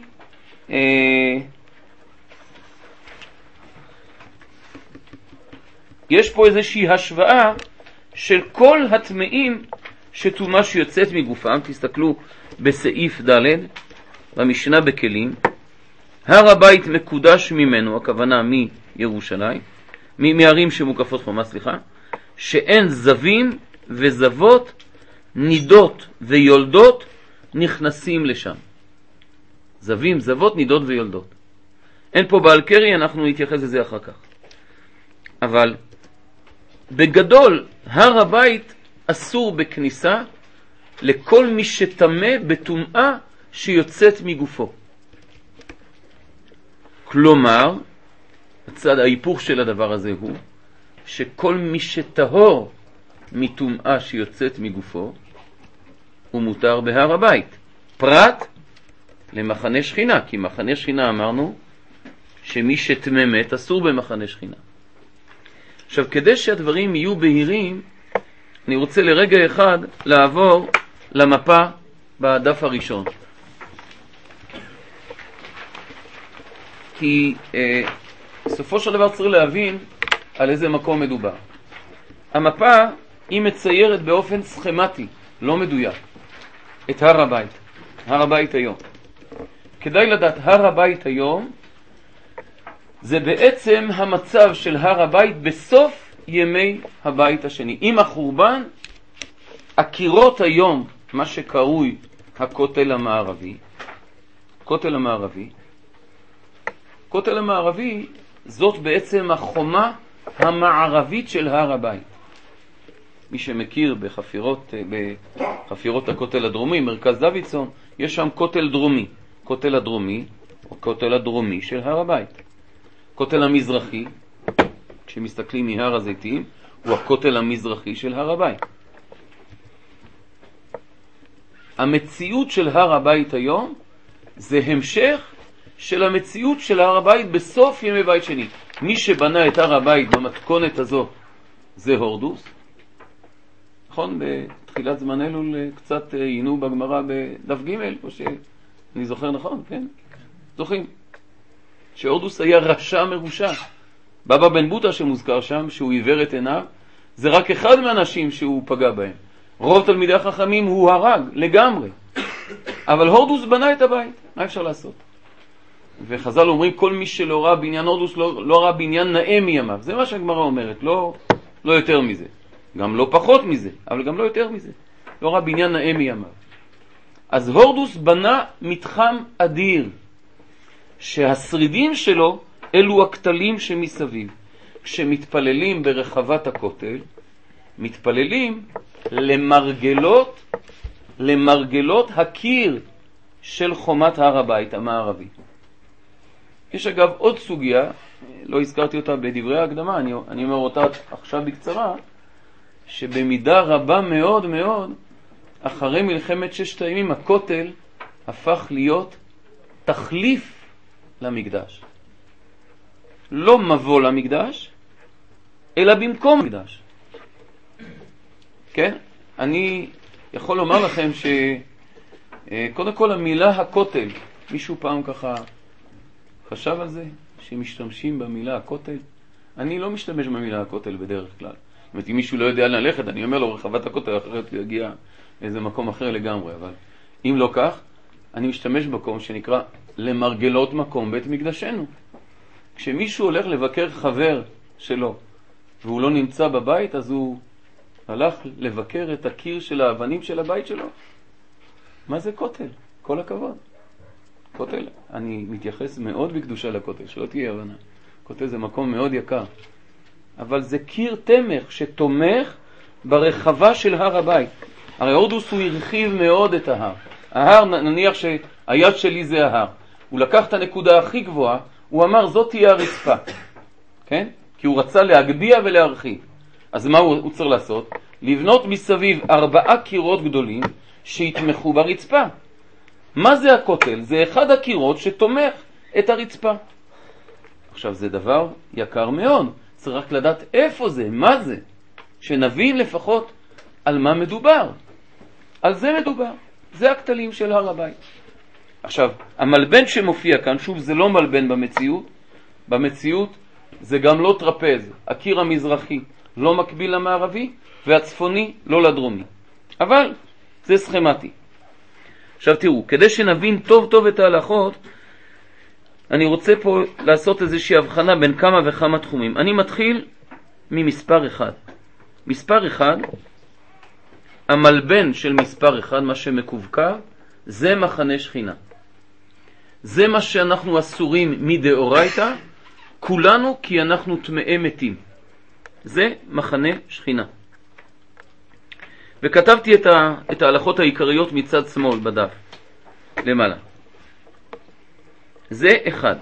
יש פה איזושהי השוואה של כל הטמאים שטומאה שיוצאת מגופם. תסתכלו בסעיף ד' במשנה בכלים, הר הבית מקודש ממנו, הכוונה מירושלים, מערים שמוקפות חומה, שאין זבים וזבות, נידות ויולדות נכנסים לשם. זבים, זבות, נידות ויולדות. אין פה בעל קרי, אנחנו נתייחס לזה אחר כך. אבל בגדול, הר הבית אסור בכניסה לכל מי שטמא בטומאה שיוצאת מגופו. כלומר, הצד ההיפוך של הדבר הזה הוא שכל מי שטהור מטומאה שיוצאת מגופו הוא מותר בהר הבית, פרט למחנה שכינה, כי מחנה שכינה אמרנו שמי שטמא מת אסור במחנה שכינה. עכשיו, כדי שהדברים יהיו בהירים, אני רוצה לרגע אחד לעבור למפה בדף הראשון. כי בסופו של דבר צריך להבין על איזה מקום מדובר. המפה היא מציירת באופן סכמטי, לא מדויק, את הר הבית. הר הבית היום. כדאי לדעת, הר הבית היום זה בעצם המצב של הר הבית בסוף ימי הבית השני. עם החורבן, הקירות היום, מה שקרוי הכותל המערבי, כותל המערבי, זאת בעצם החומה המערבית של הר הבית. מי שמכיר בחפירות הכותל הדרומי, מרכז דוידסון, יש שם כותל דרומי. כותל הדרומי, או כותל הדרומי של הר הבית. כותל המזרחי, כשמסתכלים מהר הזיתים, הוא הכותל המזרחי של הר הבית. המציאות של הר הבית היום זה המשך של המציאות של הר הבית בסוף ימי בית שני. מי שבנה את הר הבית במתכונת הזו זה הורדוס. נכון? בתחילת זמן אלול קצת עיינו בגמרא בדף ג' או שאני זוכר נכון, כן? זוכרים? שהורדוס היה רשע מרושע. בבא בן בוטה שמוזכר שם, שהוא עיוור את עיניו, זה רק אחד מהאנשים שהוא פגע בהם. רוב תלמידי החכמים הוא הרג לגמרי. אבל הורדוס בנה את הבית. מה אפשר לעשות? וחז"ל אומרים, כל מי שלא ראה בעניין הורדוס לא ראה בעניין נאה מימיו. זה מה שהגמרא אומרת, לא יותר מזה. גם לא פחות מזה, אבל גם לא יותר מזה. לא ראה בעניין נאה מימיו. אז הורדוס בנה מתחם אדיר, שהשרידים שלו אלו הכתלים שמסביב. כשמתפללים ברחבת הכותל, מתפללים למרגלות הקיר של חומת הר הבית המערבי. יש אגב עוד סוגיה, לא הזכרתי אותה בדברי ההקדמה, אני אומר אותה עכשיו בקצרה, שבמידה רבה מאוד מאוד, אחרי מלחמת ששת הימים, הכותל הפך להיות תחליף למקדש. לא מבוא למקדש, אלא במקום המקדש. כן? אני יכול לומר לכם שקודם כל המילה הכותל, מישהו פעם ככה חשב על זה, שמשתמשים במילה הכותל? אני לא משתמש במילה הכותל בדרך כלל. זאת אומרת, אם מישהו לא יודע ללכת, אני אומר לו רחבת הכותל, אחרת הוא יגיע לאיזה מקום אחר לגמרי. אבל אם לא כך, אני משתמש במקום שנקרא למרגלות מקום בית מקדשנו. כשמישהו הולך לבקר חבר שלו, והוא לא נמצא בבית, אז הוא הלך לבקר את הקיר של האבנים של הבית שלו. מה זה כותל? כל הכבוד. כותל, אני מתייחס מאוד בקדושה לכותל, שלא תהיה הבנה. כותל זה מקום מאוד יקר. אבל זה קיר תמך שתומך ברחבה של הר הבית. הרי הורדוס הוא הרחיב מאוד את ההר. ההר, נניח שהיד שלי זה ההר. הוא לקח את הנקודה הכי גבוהה, הוא אמר זאת תהיה הרצפה. כן? כי כי הוא רצה להגביה ולהרחיב. אז מה הוא צריך לעשות? לבנות מסביב 4 קירות גדולים שיתמכו ברצפה. מה זה הכותל? זה אחד הקירות שתומך את הרצפה. עכשיו זה דבר יקר מאוד, צריך רק לדעת איפה זה, מה זה, שנבין לפחות על מה מדובר. על זה מדובר, זה הכתלים של הר הבית. עכשיו, המלבן שמופיע כאן, שוב זה לא מלבן במציאות, במציאות זה גם לא טרפז, הקיר המזרחי לא מקביל למערבי והצפוני לא לדרומי, אבל זה סכמטי. עכשיו תראו, כדי שנבין טוב טוב את ההלכות, אני רוצה פה לעשות איזושהי הבחנה בין כמה וכמה תחומים. אני מתחיל ממספר 1. מספר 1, המלבן של מספר 1, מה שמקובקר, זה מחנה שכינה. זה מה שאנחנו אסורים מדאורייתא, כולנו כי אנחנו טמאי מתים. זה מחנה שכינה. וכתבתי את ההלכות העיקריות מצד שמאל בדף, למעלה. זה 1.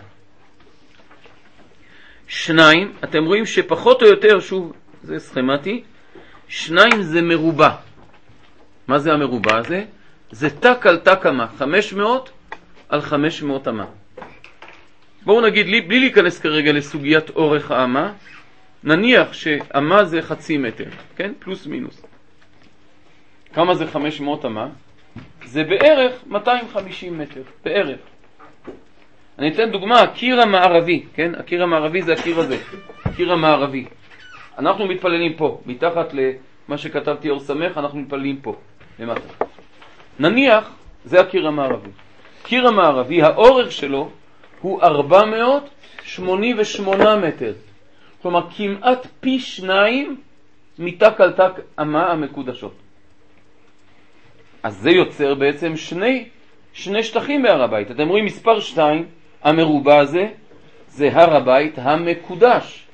2, אתם רואים שפחות או יותר, שוב, זה סכמטי, 2 זה מרובע. מה זה המרובע הזה? זה תק על תק אמה, 500 על 500 אמה. בואו נגיד, בלי להיכנס כרגע לסוגיית אורך האמה, נניח שאמה זה 0.5 מטר, כן? פלוס מינוס. כמה זה 500 אמה? זה בערך 250 מטר, בערך. אני אתן דוגמה, הקיר המערבי, כן? הקיר המערבי זה הקיר הזה, הקיר המערבי. אנחנו מתפללים פה, מתחת למה שכתבתי אור שמח, אנחנו מתפללים פה, למטה. נניח, זה הקיר המערבי. קיר המערבי, האורך שלו הוא 488 מטר. כלומר, כמעט פי 2 מתק על תק אמה המקודשות. אז זה יוצר בעצם שני שטחים בהר הבית. אתם רואים מספר 2, המרובע הזה, זה הר הבית המקודש.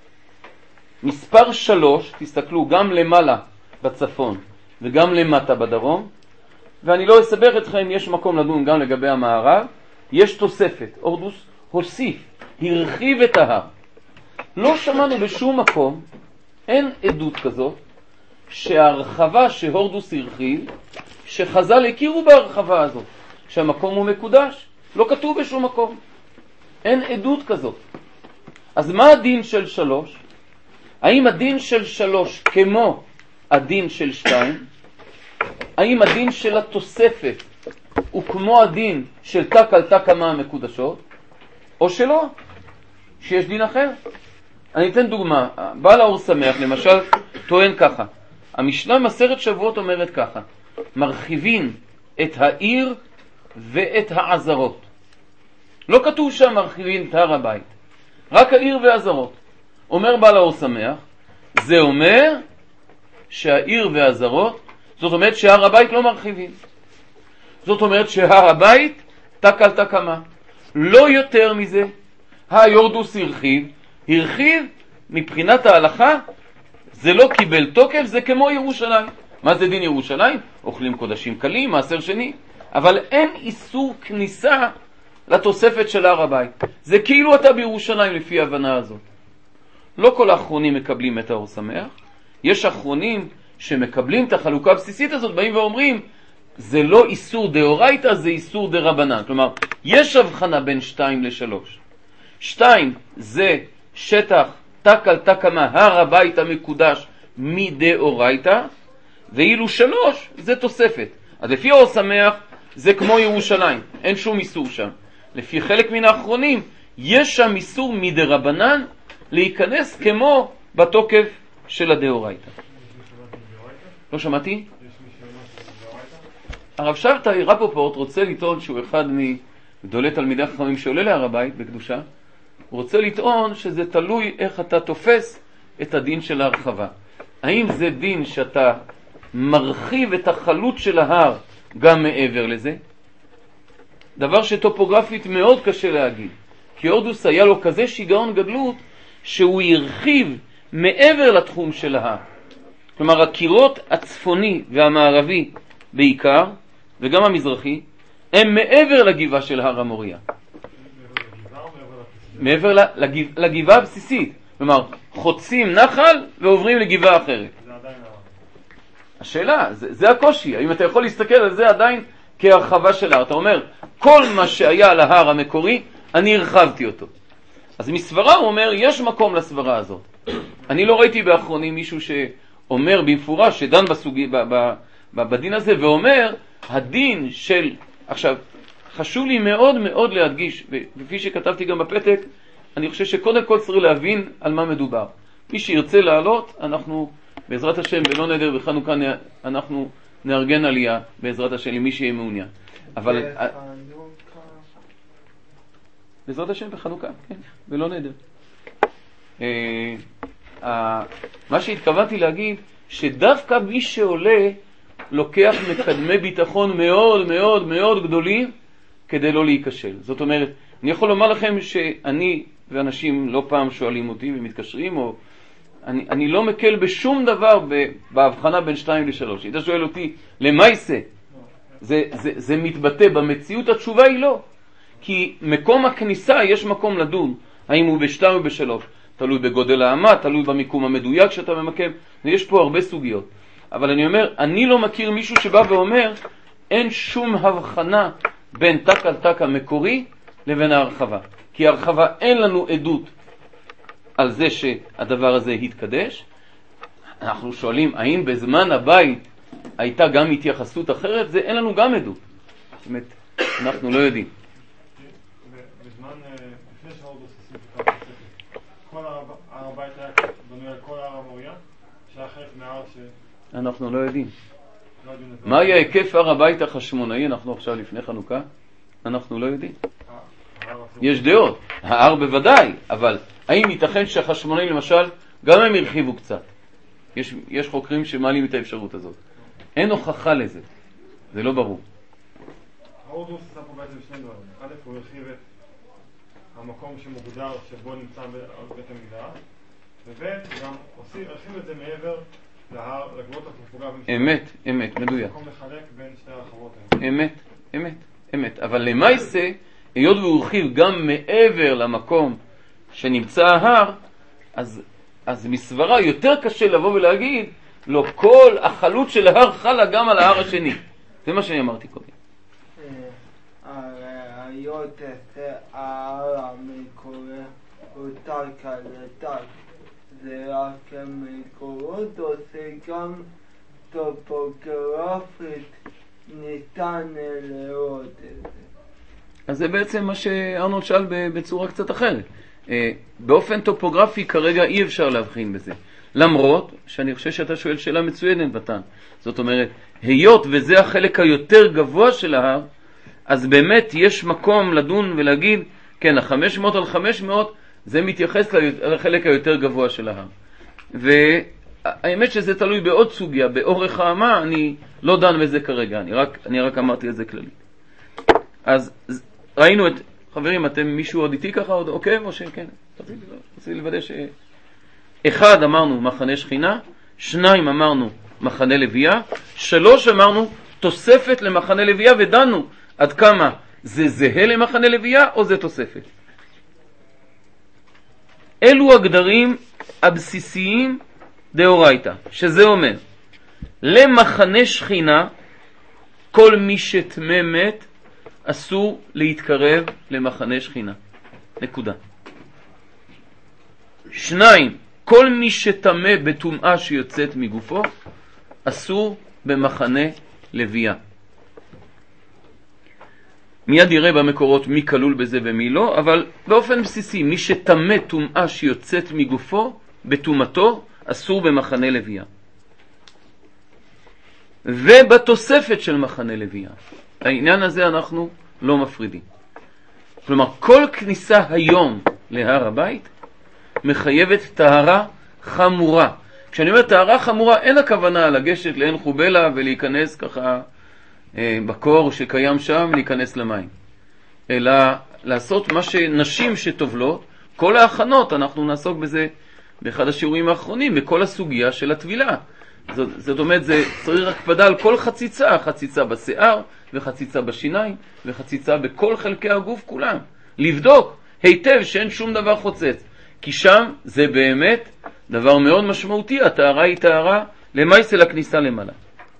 מספר 3, תסתכלו גם למעלה בצפון וגם למטה בדרום, ואני לא אסבך אתכם, יש מקום לדון גם לגבי המערב, יש תוספת, הורדוס הוסיף, הרחיב את ההר. לא שמענו בשום מקום, אין עדות כזאת, שההרחבה שהורדוס הרחיב, שחז"ל הכירו בהרחבה הזאת, שהמקום הוא מקודש, לא כתוב בשום מקום. אין עדות כזאת. אז מה הדין של 3? האם הדין של 3 כמו הדין של 2? האם הדין של התוספת הוא כמו הדין של תק על תק אמה המקודשות? או שלא? שיש דין אחר? אני אתן דוגמה. בעל האור שמח למשל טוען ככה. המשנה מסכת שבועות אומרת ככה. מרחיבים את העיר ואת העזרות. לא כתוב שם מרחיבים את הר הבית. רק העיר והעזרות. אומר בעל האור שמח, זה אומר שהעיר והעזרות, זאת אומרת שהר הבית לא מרחיבים. זאת אומרת שהר הבית תק על תק אמה. לא יותר מזה. היורדוס הרחיב מבחינת ההלכה, זה לא קיבל תוקף, זה כמו ירושלים. מה זה דין ירושלים? אוכלים קודשים קלים, מעשר שני. אבל אין איסור כניסה לתוספת של הר הבית. זה כאילו אתה בירושלים לפי ההבנה הזאת. לא כל האחרונים מקבלים את האור שמח. יש אחרונים שמקבלים את החלוקה הבסיסית הזאת, באים ואומרים, זה לא איסור דאורייתא, זה איסור דרבנן. כלומר, יש הבחנה בין 2 ל-3. 2 זה שטח תק על תק אמה, הר הבית המקודש מדאורייתא, ואילו 3 זה תוספת. אז לפי האור שמח זה כמו ירושלים, אין שום איסור שם. לפי חלק מן האחרונים יש שם איסור מדרבנן להיכנס כמו בתוקף של הדאורייתא. לא שמעתי? הרב שבתאי רפופורט רוצה לטעון שהוא אחד מגדולי תלמידי החכמים שעולה להר הבית בקדושה. הוא רוצה לטעון שזה תלוי איך אתה תופס את הדין של ההרחבה. האם זה דין שאתה מרחיב את החלות של ההר גם מעבר לזה? דבר שטופוגרפית מאוד קשה להגיד. כי הורדוס היה לו כזה שיגעון גדלות שהוא הרחיב מעבר לתחום של ההר. כלומר, הקירות הצפוני והמערבי בעיקר, וגם המזרחי, הם מעבר לגבעה של הר המוריה. מעבר לגבעה הבסיסית. זאת כלומר, חוצים נחל ועוברים לגבעה אחרת. זה עדיין ההר. השאלה, זה הקושי, האם אתה יכול להסתכל על זה עדיין כהרחבה של ההר? אתה אומר, כל מה שהיה על ההר המקורי, אני הרחבתי אותו. אז מסברה הוא אומר, יש מקום לסברה הזאת. אני לא ראיתי באחרונים מישהו שאומר במפורש, שדן בדין הזה, ואומר, הדין של... עכשיו, חשוב לי מאוד מאוד להדגיש, וכפי שכתבתי גם בפתק, אני חושב שקודם כל צריך להבין על מה מדובר. מי שירצה לעלות, אנחנו בעזרת השם ולא נדר בחנוכה אנחנו נארגן עלייה בעזרת השם למי שיהיה מעוניין. אבל בעזרת השם בחנוכה, כן, ולא נדר. מה שהתכוונתי להגיד, שדווקא מי שעולה לוקח מקדמי ביטחון מאוד מאוד מאוד גדולים כדי לא להיכשל. זאת אומרת, אני יכול לומר לכם שאני ואנשים לא פעם שואלים אותי ומתקשרים, או אני לא מקל בשום דבר בהבחנה בין 2 ל-3. אתה שואל אותי, למה יעשה? זה מתבטא במציאות, התשובה היא לא. כי מקום הכניסה יש מקום לדון, האם הוא ב2 או ב3. תלוי בגודל האמה, תלוי במיקום המדויק שאתה ממקם, ויש פה הרבה סוגיות. אבל אני אומר, אני לא מכיר מישהו שבא ואומר, אין שום הבחנה בין תק על תק המקורי לבין ההרחבה. כי ההרחבה אין לנו עדות על זה שהדבר הזה התקדש. אנחנו שואלים, האם בזמן הבית הייתה גם התייחסות אחרת? זה אין לנו גם עדות. זאת אומרת, אנחנו לא יודעים. בזמן, לפני שהורדוס עושים את התוספת, כל הר הבית היה בנוי על כל הר המוריה, שהיה חלק מההר ש... אנחנו לא יודעים. מה היה היקף הר הבית החשמונאי? אנחנו עכשיו לפני חנוכה. אנחנו לא יודעים. יש דעות. ההר בוודאי, אבל האם ייתכן שהחשמונאי למשל, גם הם הרחיבו קצת. יש חוקרים שמעלים את האפשרות הזאת. אין הוכחה לזה. זה לא ברור. הורדוס עשה פה בעצם שני דברים. א', הוא הרחיב את המקום שמוגדר שבו נמצא בית המקדש, וב', גם הרחיב את זה מעבר להר, לגבולות הטופוגרפיים. אמת, מדויק. מקום לחלק בין שתי הרחבות. אמת. אבל למעשה, היות והוא הרחיב גם מעבר למקום שנמצא ההר, אז מסברה יותר קשה לבוא ולהגיד, לא כל החלות של ההר חלה גם על ההר השני. זה מה שאני אמרתי קודם. היות ההר המקורי הוא תק על תק, זה רק המקורות, או שגם טופוגרפית ניתן לראות את זה? אז זה בעצם מה שארנולד שאל בצורה קצת אחרת. באופן טופוגרפי כרגע אי אפשר להבחין בזה. למרות שאני חושב שאתה שואל שאלה מצוינת בתן. זאת אומרת, היות וזה החלק היותר גבוה של ההר, אז באמת יש מקום לדון ולהגיד, כן, 500 על 500, זה מתייחס לחלק היותר גבוה של ההר. והאמת שזה תלוי בעוד סוגיה, באורך האמה, אני לא דן בזה כרגע, אני רק אמרתי את זה כללי. אז ראינו את, חברים, אתם מישהו עוד איתי ככה, עוד עוקב או שכן? רציתי לוודא אחד אמרנו מחנה שכינה, 2 אמרנו מחנה לוויה, 3 אמרנו תוספת למחנה לוויה, ודנו עד כמה זה זהה למחנה לוויה או זה תוספת. אלו הגדרים הבסיסיים דאורייתא, שזה אומר, למחנה שכינה, כל מי שטמא מת, אסור להתקרב למחנה שכינה. נקודה. 2, כל מי שטמא בטומאה שיוצאת מגופו, אסור במחנה לוויה. מיד יראה במקורות מי כלול בזה ומי לא, אבל באופן בסיסי, מי שטמא טומאה שיוצאת מגופו, בטומאתו, אסור במחנה לוויה. ובתוספת של מחנה לוויה, העניין הזה אנחנו לא מפרידים. כלומר, כל כניסה היום להר הבית מחייבת טהרה חמורה. כשאני אומר טהרה חמורה, אין הכוונה לגשת לעין חובלה ולהיכנס ככה בקור שקיים שם, להיכנס למים. אלא לעשות מה שנשים שטובלות, כל ההכנות, אנחנו נעסוק בזה באחד השיעורים האחרונים, בכל הסוגיה של הטבילה. זאת אומרת, זה צריך הקפדה על כל חציצה, חציצה בשיער, וחציצה בשיניים, וחציצה בכל חלקי הגוף כולם. לבדוק היטב שאין שום דבר חוצץ. כי שם זה באמת דבר מאוד משמעותי, הטהרה היא טהרה למעשה לכניסה למעלה.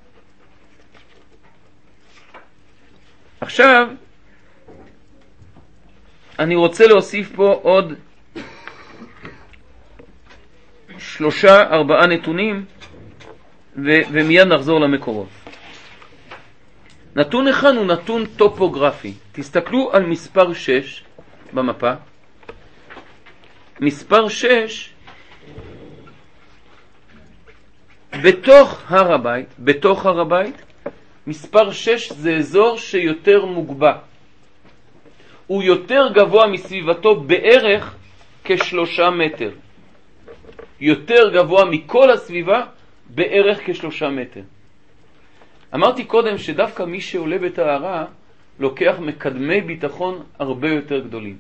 עכשיו, אני רוצה להוסיף פה עוד 3-4 נתונים, ומיד נחזור למקורות. נתון אחד הוא נתון טופוגרפי. תסתכלו על מספר 6 במפה. מספר 6 בתוך הר הבית, מספר 6 זה אזור שיותר מוגבה. הוא יותר גבוה מסביבתו בערך כ3 מטר. יותר גבוה מכל הסביבה בערך כ3 מטר. אמרתי קודם שדווקא מי שעולה בטהרה לוקח מקדמי ביטחון הרבה יותר גדולים.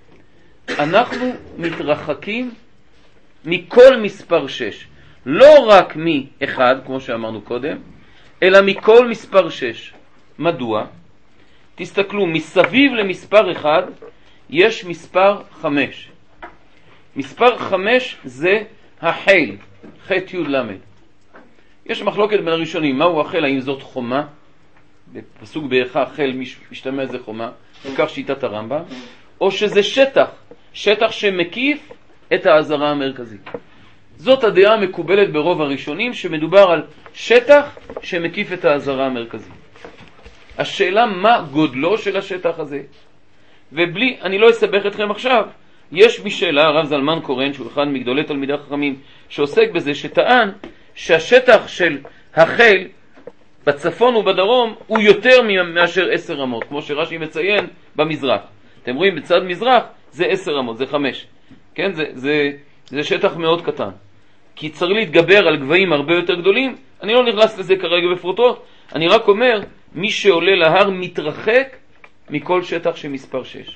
אנחנו מתרחקים מכל מספר 6. לא רק מ-1, כמו שאמרנו קודם, אלא מכל מספר 6. מדוע? תסתכלו, מסביב למספר 1 יש מספר 5. מספר 5 זה החל, ח' י' למד. יש מחלוקת בין הראשונים, מהו החל, האם זאת חומה? בפסוק בעירך חל משתמע זה חומה, וכך שיטת הרמב"ם, או שזה שטח שמקיף את העזרה המרכזית. זאת הדעה המקובלת ברוב הראשונים, שמדובר על שטח שמקיף את העזרה המרכזית. השאלה מה גודלו של השטח הזה, ובלי, אני לא אסבך אתכם עכשיו, יש משאלה, הרב זלמן קורן, שהוא אחד מגדולי תלמידי החכמים, שעוסק בזה, שטען שהשטח של החל בצפון ובדרום הוא יותר מאשר 10 אמות, כמו שרש"י מציין במזרח. אתם רואים בצד מזרח זה 10 אמות, זה 5. כן, זה שטח מאוד קטן. כי צריך להתגבר על גבהים הרבה יותר גדולים. אני לא נכנס לזה כרגע בפרוטות, אני רק אומר, מי שעולה להר מתרחק מכל שטח שמספר 6.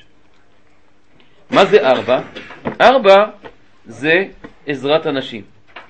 מה זה 4? 4 זה עזרת הנשים,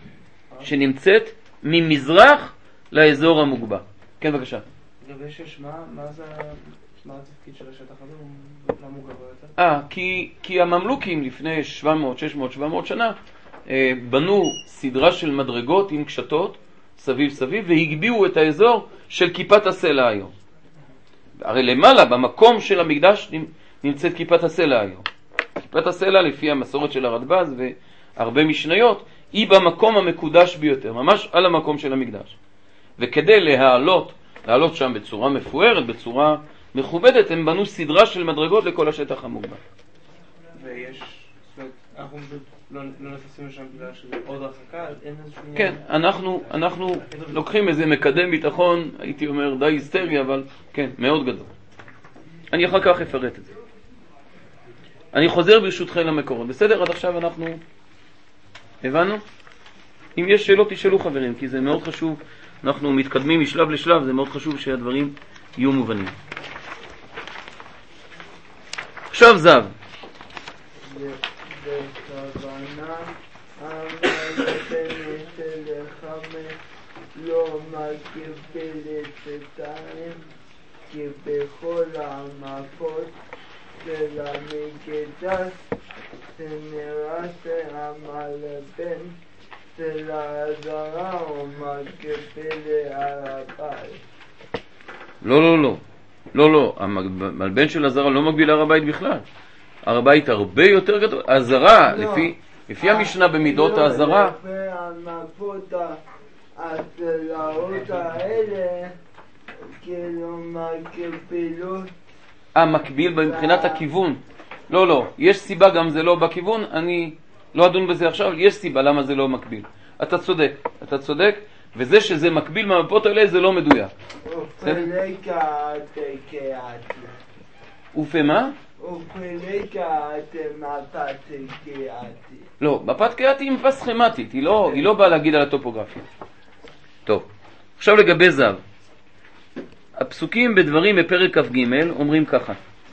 שנמצאת ממזרח לאזור המוגבה. כן, בבקשה. לגבי 6, מה התפקיד של השטח הזה? למה הוא גבוה יותר? כי הממלוכים לפני 700, 600, 700 שנה בנו סדרה של מדרגות עם קשתות סביב והגביעו את האזור של כיפת הסלע היום. הרי למעלה במקום של המקדש נמצאת כיפת הסלע היום. כיפת הסלע לפי המסורת של הרדב"ז והרבה משניות היא במקום המקודש ביותר, ממש על המקום של המקדש. וכדי לעלות שם בצורה מפוארת, בצורה מכובדת, הם בנו סדרה של מדרגות לכל השטח המוגבל. ויש, זאת אומרת, אנחנו לא נפסים לשם בגלל שזה עוד הרחקה, אין איזשהו... כן, אנחנו לוקחים איזה מקדם ביטחון, הייתי אומר די היסטרי, אבל כן, מאוד גדול. אני אחר כך אפרט את זה. אני חוזר ברשותכם למקורות. בסדר? עד עכשיו אנחנו הבנו? אם יש שאלות תשאלו חברים, כי זה מאוד חשוב. אנחנו מתקדמים משלב לשלב, זה מאוד חשוב שהדברים יהיו מובנים. עכשיו זב. בכוונה המלבנת לחמש לא מקבלת שתיים, כי בכל המפות של המקדש שנראה שהמלבן של העזרה הוא מקבל על הבית. לא, המלבן של העזרה לא מקביל על הבית בכלל. הר הבית הרבה יותר גדול. העזרה, לפי המשנה במידות העזרה, לפי המפות הצלעות האלה כאילו מקבילות. מקביל מבחינת הכיוון. לא, יש סיבה גם זה לא בכיוון, אני לא אדון בזה עכשיו, יש סיבה למה זה לא מקביל. אתה צודק, וזה שזה מקביל מהמפות האלה זה לא מדויק. ומה? לא, מפת קהתי היא מפה סכמטית, היא לא באה להגיד על הטופוגרפיה. טוב, עכשיו לגבי זב. הפסוקים בדברים בפרק כ"ג אומרים ככה: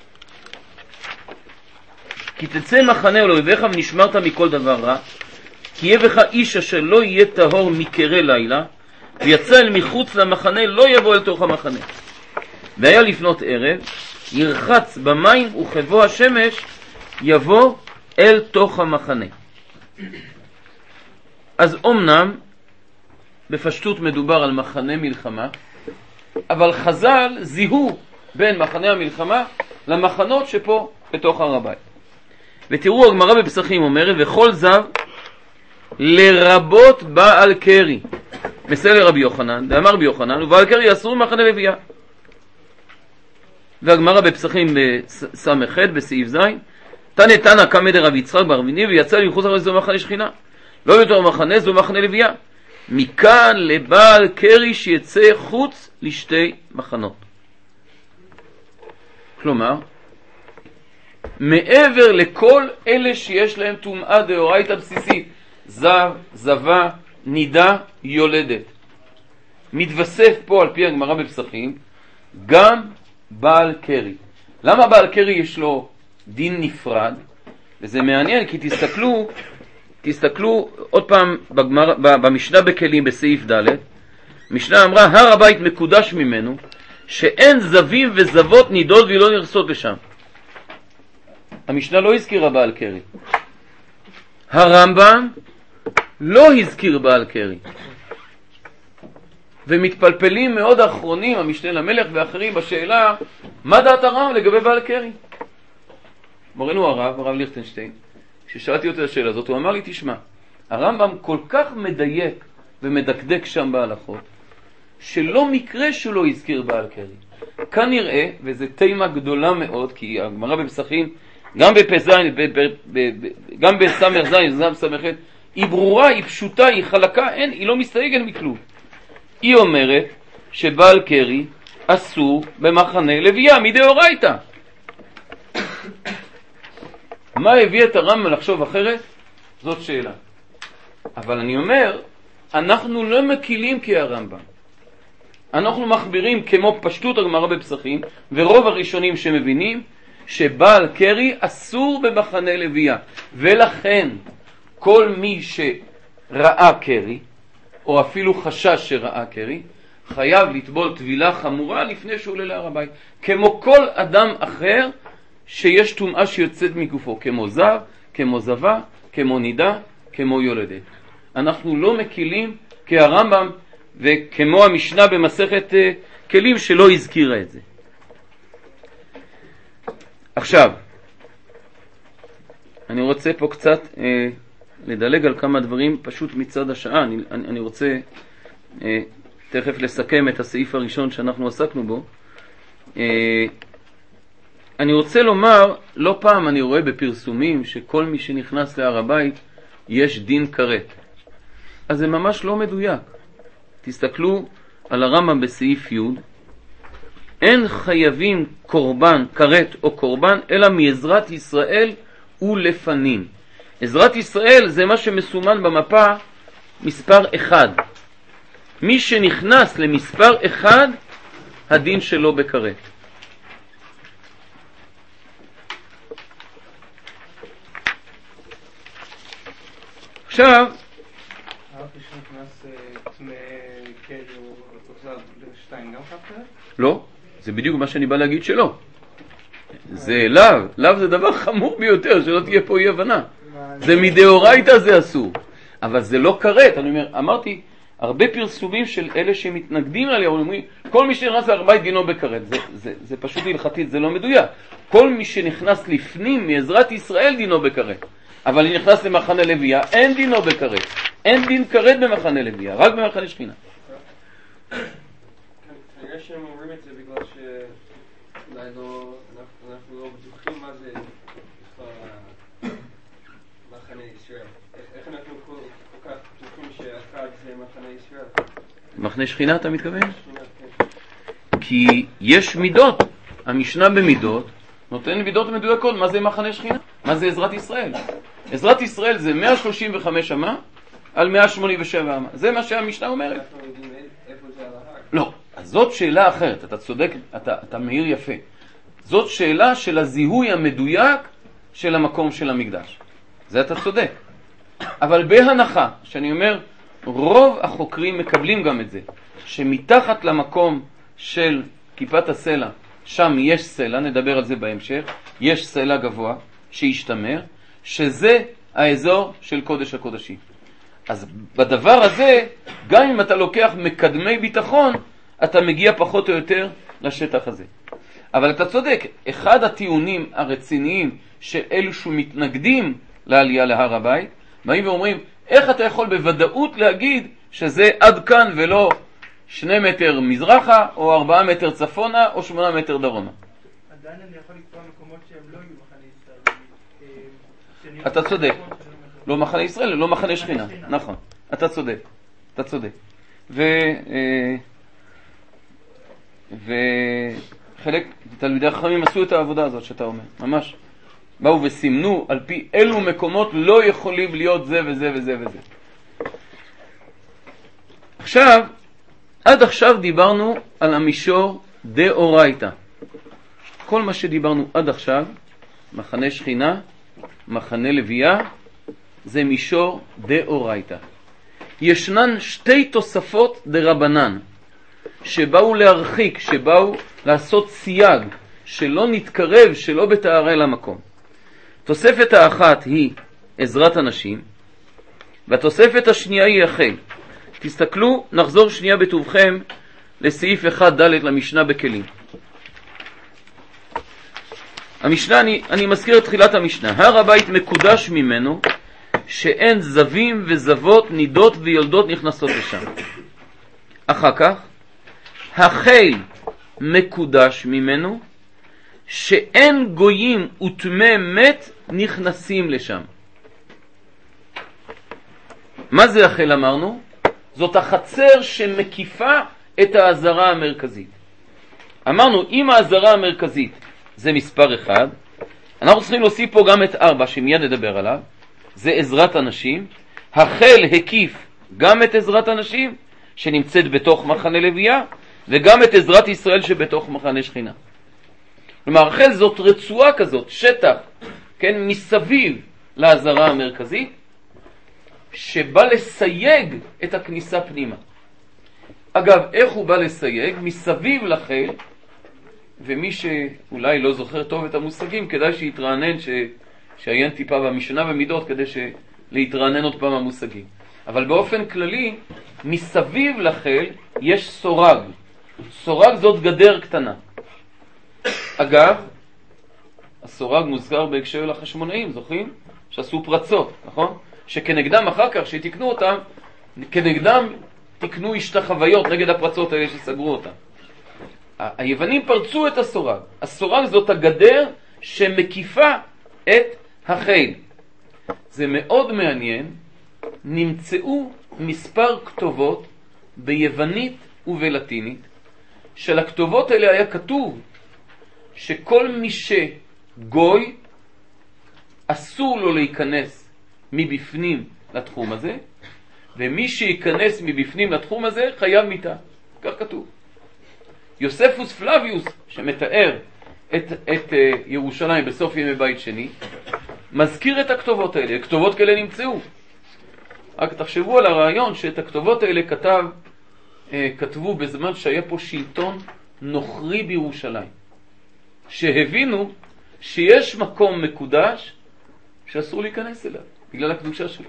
כי תצא מחנה ולאויביך ונשמרת מכל דבר רע, כי יהיה בך איש אשר לא יהיה טהור מקרי לילה, ויצא אל מחוץ למחנה לא יבוא אל תוך המחנה. והיה לפנות ערב, ירחץ במים וכבוא השמש יבוא אל תוך המחנה. אז אומנם בפשטות מדובר על מחנה מלחמה, אבל חז"ל זיהו בין מחנה המלחמה למחנות שפה בתוך הר הבית. ותראו, הגמרא בפסחים אומרת, וכל זב לרבות בעל קרי, בסדר רבי יוחנן, דאמר רבי יוחנן, ובעל קרי אסור מחנה לוויה. והגמרא בפסחים בסמ"ח בסעיף ז', תנא תנא קמא דרבי יצחק בר אביני, ויצא לי מחוץ זו מחנה שכינה, לא בתור מחנה, זו מחנה לוויה. מכאן לבעל קרי שיצא חוץ לשתי מחנות. כלומר, מעבר לכל אלה שיש להם טומאה דאורייתא בסיסית, זב, זבה, נידה, יולדת, מתווסף פה על פי הגמרא בפסחים גם בעל קרי. למה בעל קרי יש לו דין נפרד? וזה מעניין, כי תסתכלו עוד פעם במשנה בכלים בסעיף ד', משנה אמרה, הר הבית מקודש ממנו, שאין זבים וזבות נידות ולא נרסות לשם. המשנה לא הזכירה בעל קרי. הרמב"ם לא הזכיר בעל קרי. ומתפלפלים מאוד האחרונים, המשנה למלך ואחרים, בשאלה, מה דעת הרמב"ם לגבי בעל קרי? מורנו הרב ליכטנשטיין, כששאלתי אותו את השאלה הזאת, הוא אמר לי, תשמע, הרמב"ם כל כך מדייק ומדקדק שם בהלכות, שלא מקרה שהוא לא הזכיר בעל קרי. כנראה, וזו תימה גדולה מאוד, כי הגמרא בפסחים, גם בפ"ז, גם בסמ"ך ז', גם סמ"ח, היא ברורה, היא פשוטה, היא חלקה, היא לא מסתייגת מכלום. היא אומרת שבעל קרי אסור במחנה לוויה, מדאורייתא. מה הביא את הרמב"ם לחשוב אחרת? זאת שאלה. אבל אני אומר, אנחנו לא מקילים כהרמב"ם. אנחנו מחבירים כמו פשטות הגמרא בפסחים, ורוב הראשונים שמבינים שבעל קרי אסור במחנה לוויה. ולכן כל מי שראה קרי, או אפילו חשש שראה קרי, חייב לטבול טבילה חמורה לפני שהוא עולה להר הבית. כמו כל אדם אחר שיש טומאה שיוצאת מגופו, כמו זב, כמו זבה, כמו נידה, כמו יולדת. אנחנו לא מקילים כהרמב"ם וכמו המשנה במסכת כלים שלא הזכירה את זה. עכשיו, אני רוצה פה קצת לדלג על כמה דברים פשוט מצד השעה. אני רוצה תכף לסכם את הסעיף הראשון שאנחנו עסקנו בו. אני רוצה לומר, לא פעם אני רואה בפרסומים שכל מי שנכנס להר הבית יש דין כרת. אז זה ממש לא מדויק. תסתכלו על הרמב"ם בסעיף י', אין חייבים קורבן, כרת או קורבן, אלא מעזרת ישראל ולפנים. עזרת ישראל זה מה שמסומן במפה מספר 1. מי שנכנס למספר 1, הדין שלו בכרת. עכשיו, לא, זה בדיוק מה שאני בא להגיד שלא. זה לאו זה דבר חמור ביותר, שלא תהיה פה אי הבנה. זה מדאורייתא זה אסור. אבל זה לא כרת. אמרתי, הרבה פרסומים של אלה שמתנגדים עליה, אומרים, כל מי שנכנס להר הבית דינו בכרת. זה פשוט הלכתית, זה לא מדויק. כל מי שנכנס לפנים מעזרת ישראל דינו בכרת. אבל אם נכנס למחנה לוויה, אין דינו בכרת. אין דין כרת במחנה לוויה, רק במחנה שכינה. כנראה שהם אומרים את זה בגלל שאולי אנחנו לא בטוחים מה זה מחנה ישראל. איך אנחנו כל כך בטוחים שאחד זה מחנה ישראל? מחנה שכינה אתה מתכוון? כי יש מידות. המשנה במידות נותן מידות מדויקות. מה זה מחנה שכינה? מה זה עזרת ישראל? עזרת ישראל זה 135 אמה על 187 אמה. זה מה שהמשנה אומרת. אנחנו יודעים איפה זה על ההר. לא, אז זאת שאלה אחרת. אתה צודק, אתה מהיר יפה. זאת שאלה של הזיהוי המדויק של המקום של המקדש. זה אתה צודק. אבל בהנחה, שאני אומר, רוב החוקרים מקבלים גם את זה, שמתחת למקום של כיפת הסלע, שם יש סלע, נדבר על זה בהמשך, יש סלע גבוה שישתמר, שזה האזור של קודש הקודשים. אז בדבר הזה, גם אם אתה לוקח מקדמי ביטחון, אתה מגיע פחות או יותר לשטח הזה. אבל אתה צודק, אחד הטיעונים הרציניים של אלו שמתנגדים לעלייה להר הבית, באים ואומרים, איך אתה יכול בוודאות להגיד שזה עד כאן ולא 2 מטר מזרחה, או 4 מטר צפונה, או 8 מטר דרומה? עדיין אני יכול לקבוע מקומות שהם לא יהיו מחנה ישראל. אתה צודק. לא מחנה ישראל, לא מחנה שכינה. נכון. אתה צודק. אתה צודק. וחלק תלמידי החכמים עשו את העבודה הזאת שאתה אומר. ממש. באו וסימנו על פי אילו מקומות לא יכולים להיות זה וזה וזה וזה. עכשיו, עד עכשיו דיברנו על המישור דאורייתא. כל מה שדיברנו עד עכשיו, מחנה שכינה, מחנה לוויה, זה מישור דאורייתא. ישנן 2 תוספות דרבנן, שבאו להרחיק, שבאו לעשות סייג, שלא נתקרב, שלא בתארה למקום. תוספת האחת היא עזרת אנשים, והתוספת השנייה היא החל. תסתכלו, נחזור שנייה בטובכם לסעיף 1 ד' למשנה בכלים. המשנה, אני מזכיר את תחילת המשנה. הר הבית מקודש ממנו, שאין זבים וזבות, נידות וילדות נכנסות לשם. אחר כך, החיל מקודש ממנו, שאין גויים וטמא מת נכנסים לשם. מה זה החיל אמרנו? זאת החצר שמקיפה את העזרה המרכזית. אמרנו, אם העזרה המרכזית זה מספר 1, אנחנו צריכים להוסיף פה גם את 4, שמיד נדבר עליו. זה עזרת אנשים. החיל הקיף גם את עזרת אנשים, שנמצאת בתוך מחנה לוויה, וגם את עזרת ישראל שבתוך מחנה שכינה. כלומר, החיל זאת רצועה כזאת, שטח, כן, מסביב לעזרה המרכזית, שבא לסייג את הכניסה פנימה. אגב, איך הוא בא לסייג? מסביב לחיל, ומי שאולי לא זוכר טוב את המושגים, כדאי שיתרענן, שיעיין טיפה במשנה ומידות, כדי להתרענן עוד פעם המושגים. אבל באופן כללי, מסביב לחיל יש סורג. סורג זאת גדר קטנה. אגב, הסורג מוזכר בהקשר לחשמונאים, זוכרים? שעשו פרצות, נכון? שכנגדם אחר כך, שתקנו אותם, כנגדם תקנו השתחוויות נגד הפרצות האלה שסגרו אותם. היוונים פרצו את הסורג. הסורג זאת הגדר שמקיפה את החיל. זה מאוד מעניין, נמצאו מספר כתובות ביוונית ובלטינית, של הכתובות האלה היה כתוב שכל מי שגוי אסור לו להיכנס מבפנים לתחום הזה, ומי שיכנס מבפנים לתחום הזה חייב מיתה. כך כתוב. יוספוס פלביוס, שמתאר את ירושלים בסוף ימי בית שני, מזכיר את הכתובות האלה. הכתובות כאלה נמצאו. רק תחשבו על הרעיון שאת הכתובות האלה כתבו בזמן שהיה פה שלטון נוכרי בירושלים, שהבינו שיש מקום מקודש שאסור להיכנס אליו בגלל הקדושה שלו.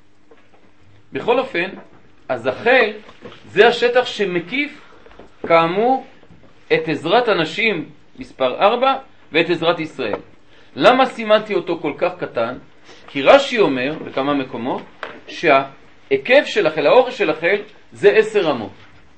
בכל אופן, אז החיל זה השטח שמקיף כאמור את עזרת אנשים מספר 4 ואת עזרת ישראל. למה סימנתי אותו כל כך קטן? כי רש"י אומר בכמה מקומות שההיקף של החיל, האורך של החיל זה 10 אמות.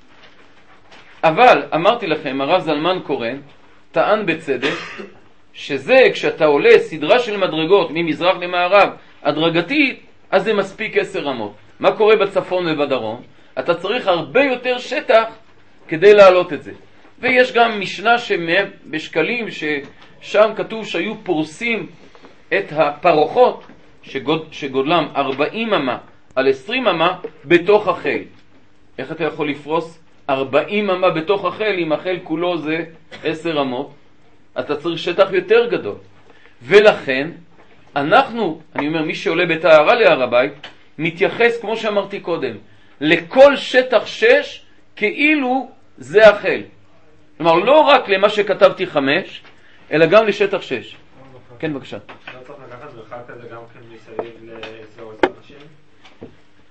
אבל אמרתי לכם, הרב זלמן קורן טען בצדק שזה כשאתה עולה סדרה של מדרגות ממזרח למערב הדרגתית, אז זה מספיק 10 אמות. מה קורה בצפון ובדרום? אתה צריך הרבה יותר שטח כדי להעלות את זה. ויש גם משנה בשקלים ששם כתוב שהיו פורסים את הפרוחות שגודלם 40 אמה על 20 אמה בתוך החיל. איך אתה יכול לפרוס 40 אמה בתוך החיל אם החיל כולו זה 10 אמות? אתה צריך שטח יותר גדול. ולכן אני אומר, מי שעולה בטהרה להר הבית מתייחס, כמו שאמרתי קודם, לכל שטח 6 כאילו זה החיל. כלומר, לא רק למה שכתבתי 5, אלא גם לשטח 6. כן, בבקשה. לא צריך לקחת וחלק הזה גם כן מסייג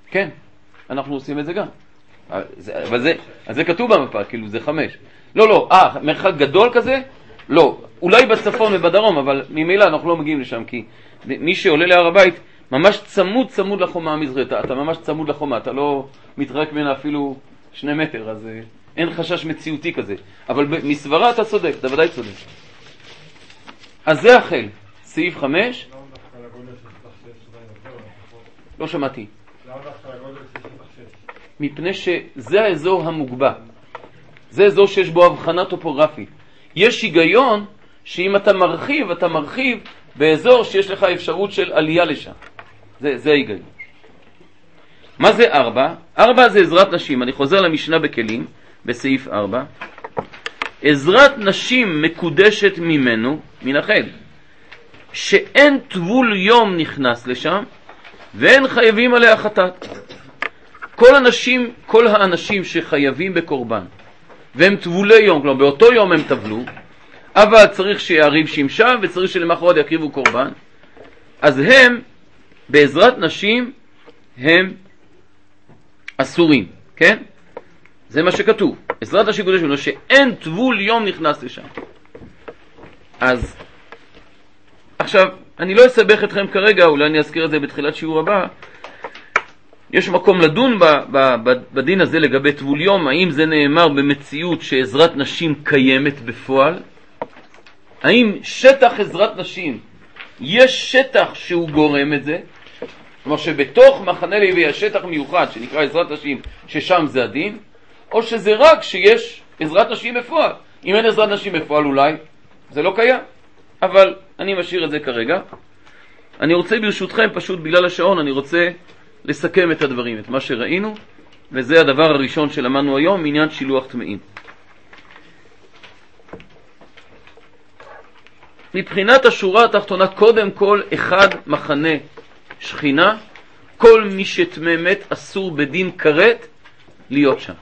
כן, אנחנו עושים את זה גם. אבל זה כתוב במפה, כאילו זה 5. לא, מרחק גדול כזה? לא. אולי בצפון ובדרום, אבל ממילא אנחנו לא מגיעים לשם, כי מי שעולה להר הבית ממש צמוד לחומה המזרחית. אתה ממש צמוד לחומה, אתה לא מתרחק ממנה אפילו 2 מטר, אז אין חשש מציאותי כזה. אבל מסברה אתה צודק, אתה ודאי צודק. אז זה החל. סעיף 5. למה דווקא לגודל של שטח 6 עדיין יותר? לא שמעתי. למה דווקא לגודל של שטח 6? מפני שזה האזור המוגבה. זה אזור שיש בו הבחנה טופוגרפית. יש היגיון שאם אתה מרחיב באזור שיש לך אפשרות של עלייה לשם. זה ההיגיון. מה זה 4? 4 זה עזרת נשים. אני חוזר למשנה בכלים, בסעיף 4. עזרת נשים מקודשת ממנו, מן החל, שאין טבול יום נכנס לשם, ואין חייבים עליה חטאת. כל האנשים שחייבים בקורבן, והם טבולי יום, כלומר באותו יום הם טבלו, אבל צריך שיעריב שמשה וצריך שלמחרת יקריבו קורבן, אז הם בעזרת נשים הם אסורים, כן? זה מה שכתוב. עזרת נשים קודש ממנו שאין טבול יום נכנס לשם. אז עכשיו אני לא אסבך אתכם כרגע, אולי אני אזכיר את זה בתחילת שיעור הבא. יש מקום לדון בדין הזה לגבי טבול יום, האם זה נאמר במציאות שעזרת נשים קיימת בפועל? האם שטח עזרת נשים, יש שטח שהוא גורם את זה? כלומר שבתוך מחנה לוי יש שטח מיוחד שנקרא עזרת נשים, ששם זה הדין? או שזה רק שיש עזרת נשים בפועל? אם אין עזרת נשים בפועל אולי זה לא קיים, אבל אני משאיר את זה כרגע. אני רוצה ברשותכם, פשוט בגלל השעון, אני רוצה לסכם את הדברים, את מה שראינו, וזה הדבר הראשון שלמדנו היום, עניין שילוח טמאים. מבחינת השורה התחתונה, קודם כל, 1, מחנה שכינה, כל מי שטמא מת אסור בדין כרת להיות שם.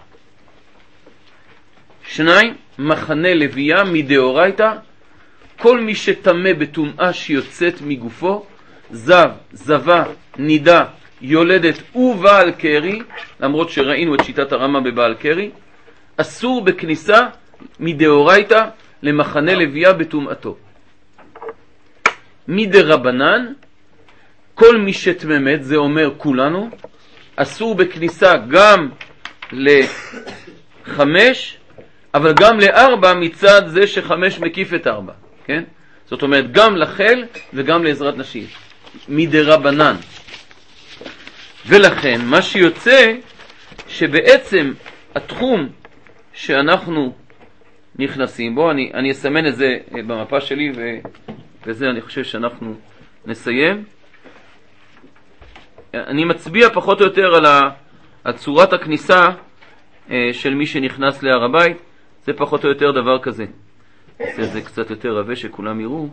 2, מחנה לוויה מדאורייתא, כל מי שטמא בטומאה שיוצאת מגופו, זב, זבה, נידה, יולדת ובעל קרי, למרות שראינו את שיטת הרמה בבעל קרי, אסור בכניסה מדאורייתא למחנה לוויה בטומאתו. מדרבנן, כל מי שטמא מת, זה אומר כולנו, אסור בכניסה גם ל5, אבל גם ל4 מצד זה ש5 מקיף את 4, כן? זאת אומרת גם לחל וגם לעזרת נשים. מדרבנן. ולכן מה שיוצא שבעצם התחום שאנחנו נכנסים בו, אני אסמן את זה במפה שלי וזה אני חושב שאנחנו נסיים. אני מצביע פחות או יותר על צורת הכניסה של מי שנכנס להר הבית. זה פחות או יותר דבר כזה. זה קצת יותר רבה שכולם יראו.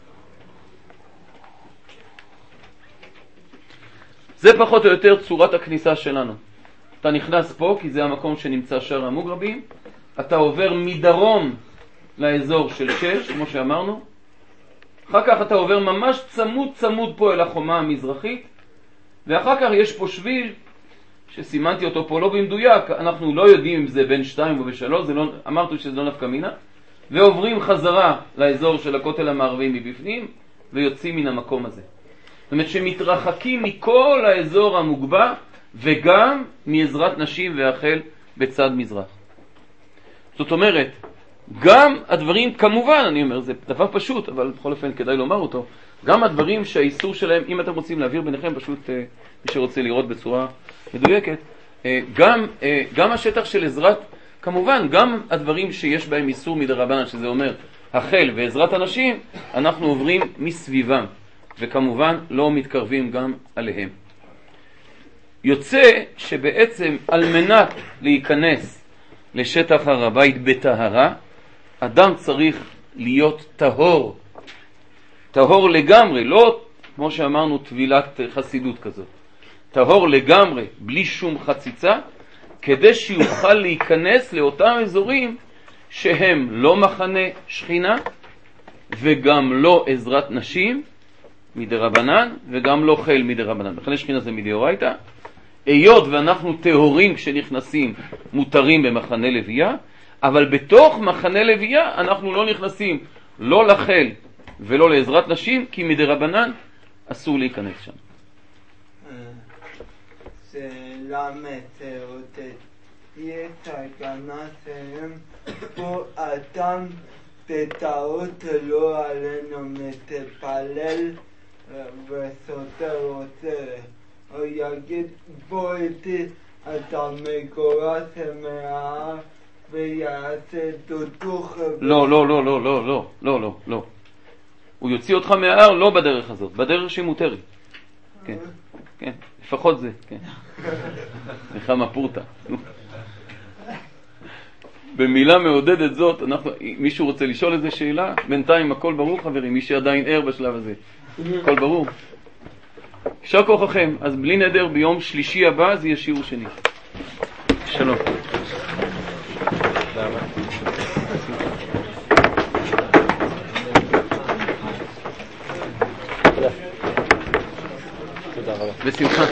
זה פחות או יותר צורת הכניסה שלנו. אתה נכנס פה כי זה המקום שנמצא שער המוגרבים. אתה עובר מדרום לאזור של 6, כמו שאמרנו. אחר כך אתה עובר ממש צמוד פה אל החומה המזרחית. ואחר כך יש פה שביל שסימנתי אותו פה לא במדויק. אנחנו לא יודעים אם זה בין 2 או ב3. אמרתי שזה לא נפקא מינה. ועוברים חזרה לאזור של הכותל המערבי מבפנים ויוצאים מן המקום הזה. זאת אומרת שמתרחקים מכל האזור המוגבה וגם מעזרת נשים והחל בצד מזרח. זאת אומרת, גם הדברים, כמובן, אני אומר, זה דבר פשוט, אבל בכל אופן כדאי לומר אותו, גם הדברים שהאיסור שלהם, אם אתם רוצים להעביר ביניכם, פשוט מי שרוצה לראות בצורה מדויקת, גם השטח של עזרת, כמובן, גם הדברים שיש בהם איסור מדרבנן, שזה אומר החל ועזרת הנשים, אנחנו עוברים מסביבם. וכמובן לא מתקרבים גם עליהם. יוצא שבעצם על מנת להיכנס לשטח הר הבית בטהרה, אדם צריך להיות טהור. טהור לגמרי, לא כמו שאמרנו טבילת חסידות כזאת. טהור לגמרי, בלי שום חציצה, כדי שיוכל להיכנס לאותם אזורים שהם לא מחנה שכינה וגם לא עזרת נשים, מדרבנן, וגם לא חיל מדרבנן. מחנה שכינה זה מדאורייתא, היות ואנחנו טהורים כשנכנסים, מותרים במחנה לוויה, אבל בתוך מחנה לוויה אנחנו לא נכנסים לא לחל ולא לעזרת נשים, כי מדרבנן אסור להיכנס שם. זה למד אותי. יש סכנה שהם פה אדם בטעות לא עלינו מתפלל וסותר רוצה, או יגיד בוא איתי אתה מגורש מההר ויעשה דודוך. לא, לא, לא, לא, לא, לא, לא, לא, לא. הוא יוציא אותך מההר לא בדרך הזאת, בדרך שמותרת. כן, כן, לפחות זה, כן. נחמה פורטה. במילה מעודדת זאת, מישהו רוצה לשאול איזה שאלה? בינתיים הכל ברור חברים, מי שעדיין ער בשלב הזה. הכל ברור. יישר כוחכם, אז בלי נדר ביום שלישי הבא זה יהיה שיעור שני. שלום. בשמחה.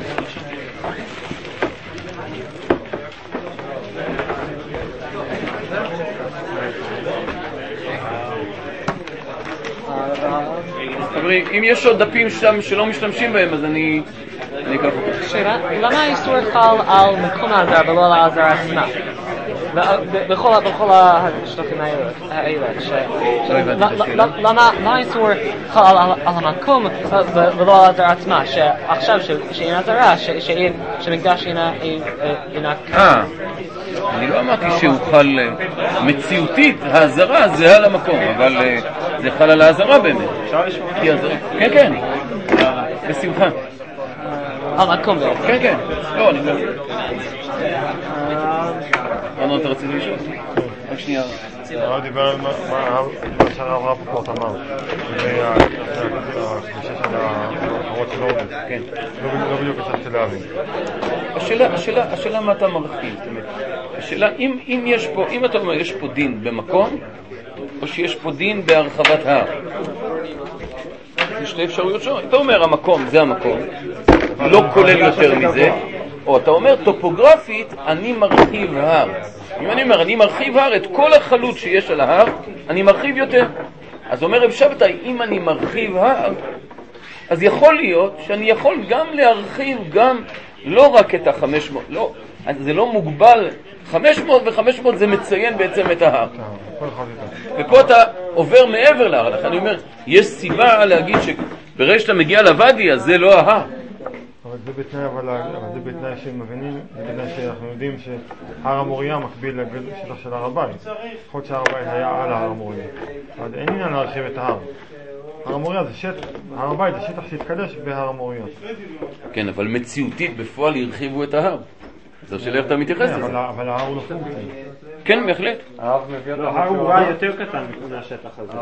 חברים, אם יש עוד דפים שם שלא משתמשים בהם, אז אני אקח אותם. שאלה, למה האיסור חל על מקום העזר ולא על העזר עצמה? בכל השלטים האלה, למה האיסור חל על המקום ולא על העזר עצמה? שעכשיו שאין עזרה, שמקדש אינה... אני לא אמרתי שהוא חל מציאותית, העזרה זה על המקום, אבל זה חל על העזרה באמת. כן, כן, בשמחה. המקום לא. כן, כן, לא, אני לא. אנו, אתה רצית לשאול? רק שנייה. הרב דיבר על מה שהרב רפפורט אמר, בשש על ההרות של אורדוס. כן. לא בדיוק הצלחתי להבין. השאלה מה אתה מרחיב, זאת אומרת, השאלה אם אתה אומר יש פה דין במקום, או שיש פה דין בהרחבת הר. זה שתי אפשרויות שונות. אתה אומר המקום זה המקום, לא כולל יותר מזה, או אתה אומר טופוגרפית אני מרחיב הר. אם אני אומר אני מרחיב הר, את כל החלות שיש על ההר אני מרחיב יותר. אז אומר רב שבתאי, אם אני מרחיב הר, אז יכול להיות שאני יכול גם להרחיב גם לא רק את ה-500, לא, זה לא מוגבל, 500 ו-500 זה מציין בעצם את ההר. ופה אתה עובר מעבר להר, אני אומר, יש סיבה להגיד שברגע שאתה מגיע לוואדי, אז זה לא ההר. אבל זה בתנאי שהם מבינים, זה בתנאי שאנחנו יודעים שהר המוריה מקביל לשטח של הר הבית. יכול להיות שהר הבית היה על הר המוריה. אבל אין עניין להרחיב את ההר. הר המוריה זה שטח, הר הבית זה שטח שהתקדש בהר המוריה. כן, אבל מציאותית בפועל הרחיבו את ההר. זו שאלה איך אתה מתייחס לזה. אבל ההר הוא לא פונקציה. כן, בהחלט. ההר הוא רע יותר קטן מהשטח הזה.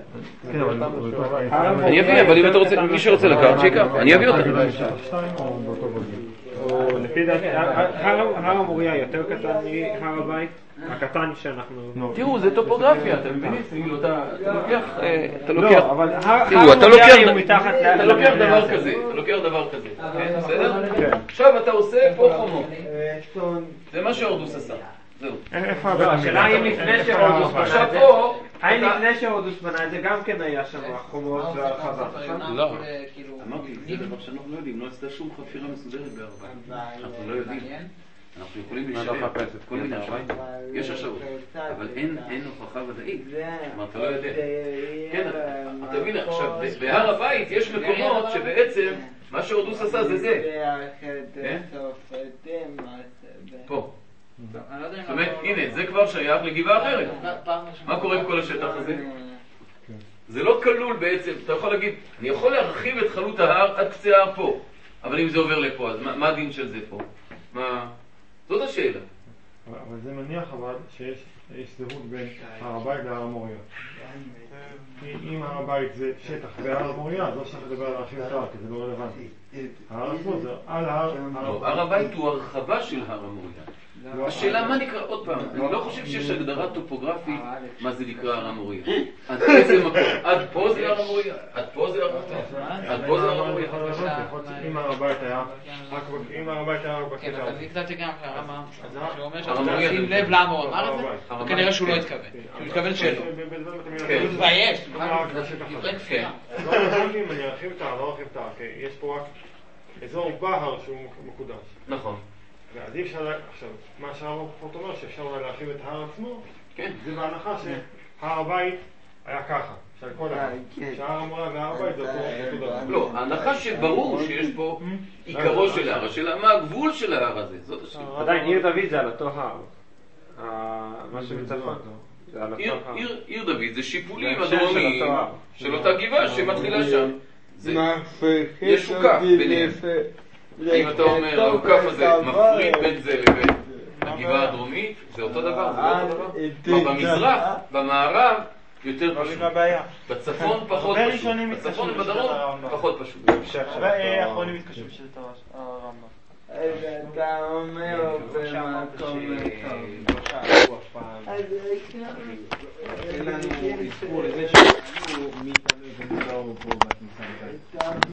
אני אביא, אבל אם אתה רוצה, מי שרוצה לקחת, שיקח. אני אביא אותה. לפי דעתי, הר המוריה יותר קטן מהר הבית, הקטן שאנחנו... תראו, זה טופוגרפיה, אתה מבין? אתה לוקח... לא, אבל הר המוריה הוא מתחת... אתה לוקח דבר כזה, בסדר? עכשיו אתה עושה פה חומות. זה מה שהורדוס עשה. זהו. השאלה האם לפני שהורדוס בנה את זה, האם לפני שהורדוס בנה את זה גם כן היה שם החומות והרחבה? לא. אמרתי, זה דבר שאנחנו לא יודעים, לא עשתה שום חפירה מסודרת בהרבה. אנחנו לא יודעים. אנחנו יכולים לשאר כל מיני השוואים. יש השוואות, אבל אין הוכחה ודאית. כלומר, אתה לא יודע. כן, אתה מבין, עכשיו, בהר הבית יש מקומות שבעצם מה שהורדוס עשה זה זה. פה. זאת אומרת, הנה, זה כבר שייך לגבעה אחרת. מה קורה עם כל השטח הזה? זה לא כלול בעצם, אתה יכול להגיד, אני יכול להרחיב את חלות ההר עד קצה ההר פה, אבל אם זה עובר לפה, אז מה הדין של זה פה? זאת השאלה. אבל זה מניח אבל שיש זהות בין הר הבית להר המוריה. אם הר הבית זה שטח בהר המוריה, אז לא צריך לדבר על הרחיב את ההר, כי זה לא רלוונטי. הר עצמו זה על הר... הר הבית הוא הרחבה של הר המוריה. השאלה מה נקרא, עוד פעם, אני לא חושב שיש הגדרה טופוגרפית מה זה נקרא הר המוריה. עד איזה מקום? עד פה זה הר המוריה? עד פה זה הר המוריה? עד פה זה הר המוריה? אם הר הבית היה רק כן, בקטע אבל הזה. זה קצת גם הרמב"ם, שהוא אומר הר המוריה שים לב למה הוא אמר את זה, וכנראה שהוא לא התכוון, שהוא התכוון שלא. כן. הוא מתבייש, כן. אני ארחיב את ההר, לא ארחיב את ההר, כי יש פה רק אזור בהר שהוא מקודש. נכון. ואז אי אפשר, עכשיו, מה שהרב פחות אומר, שאפשר אולי להרחיב את ההר עצמו, כן. זה בהנחה שהר הבית היה ככה, של כל אחד, שהר המוריה והר הבית זה אותו דבר. לא, ההנחה שברור שיש פה עיקרו של ההר, השאלה מה הגבול של ההר הזה, זאת השאלה. עדיין עיר דוד זה על אותו הר. מה שבצפון. זה על אותו הר. עיר דוד זה שיפולים הדרומיים של אותה גבעה שמתחילה שם. יש שוקף ביניהם. אם אתה אומר, השוקף הזה מפריד בין זה לבין הגבעה הדרומית, זה אותו דבר, זה לא אותו דבר. במזרח, במערב, יותר פשוט. בצפון פחות פשוט. בצפון ובדרום פחות פשוט. האחרונים מתקשרים שזה הרמב"ם. אתה אומר במקום אין לנו אזכור לזה שהוא מתעלם פה בתנוסה.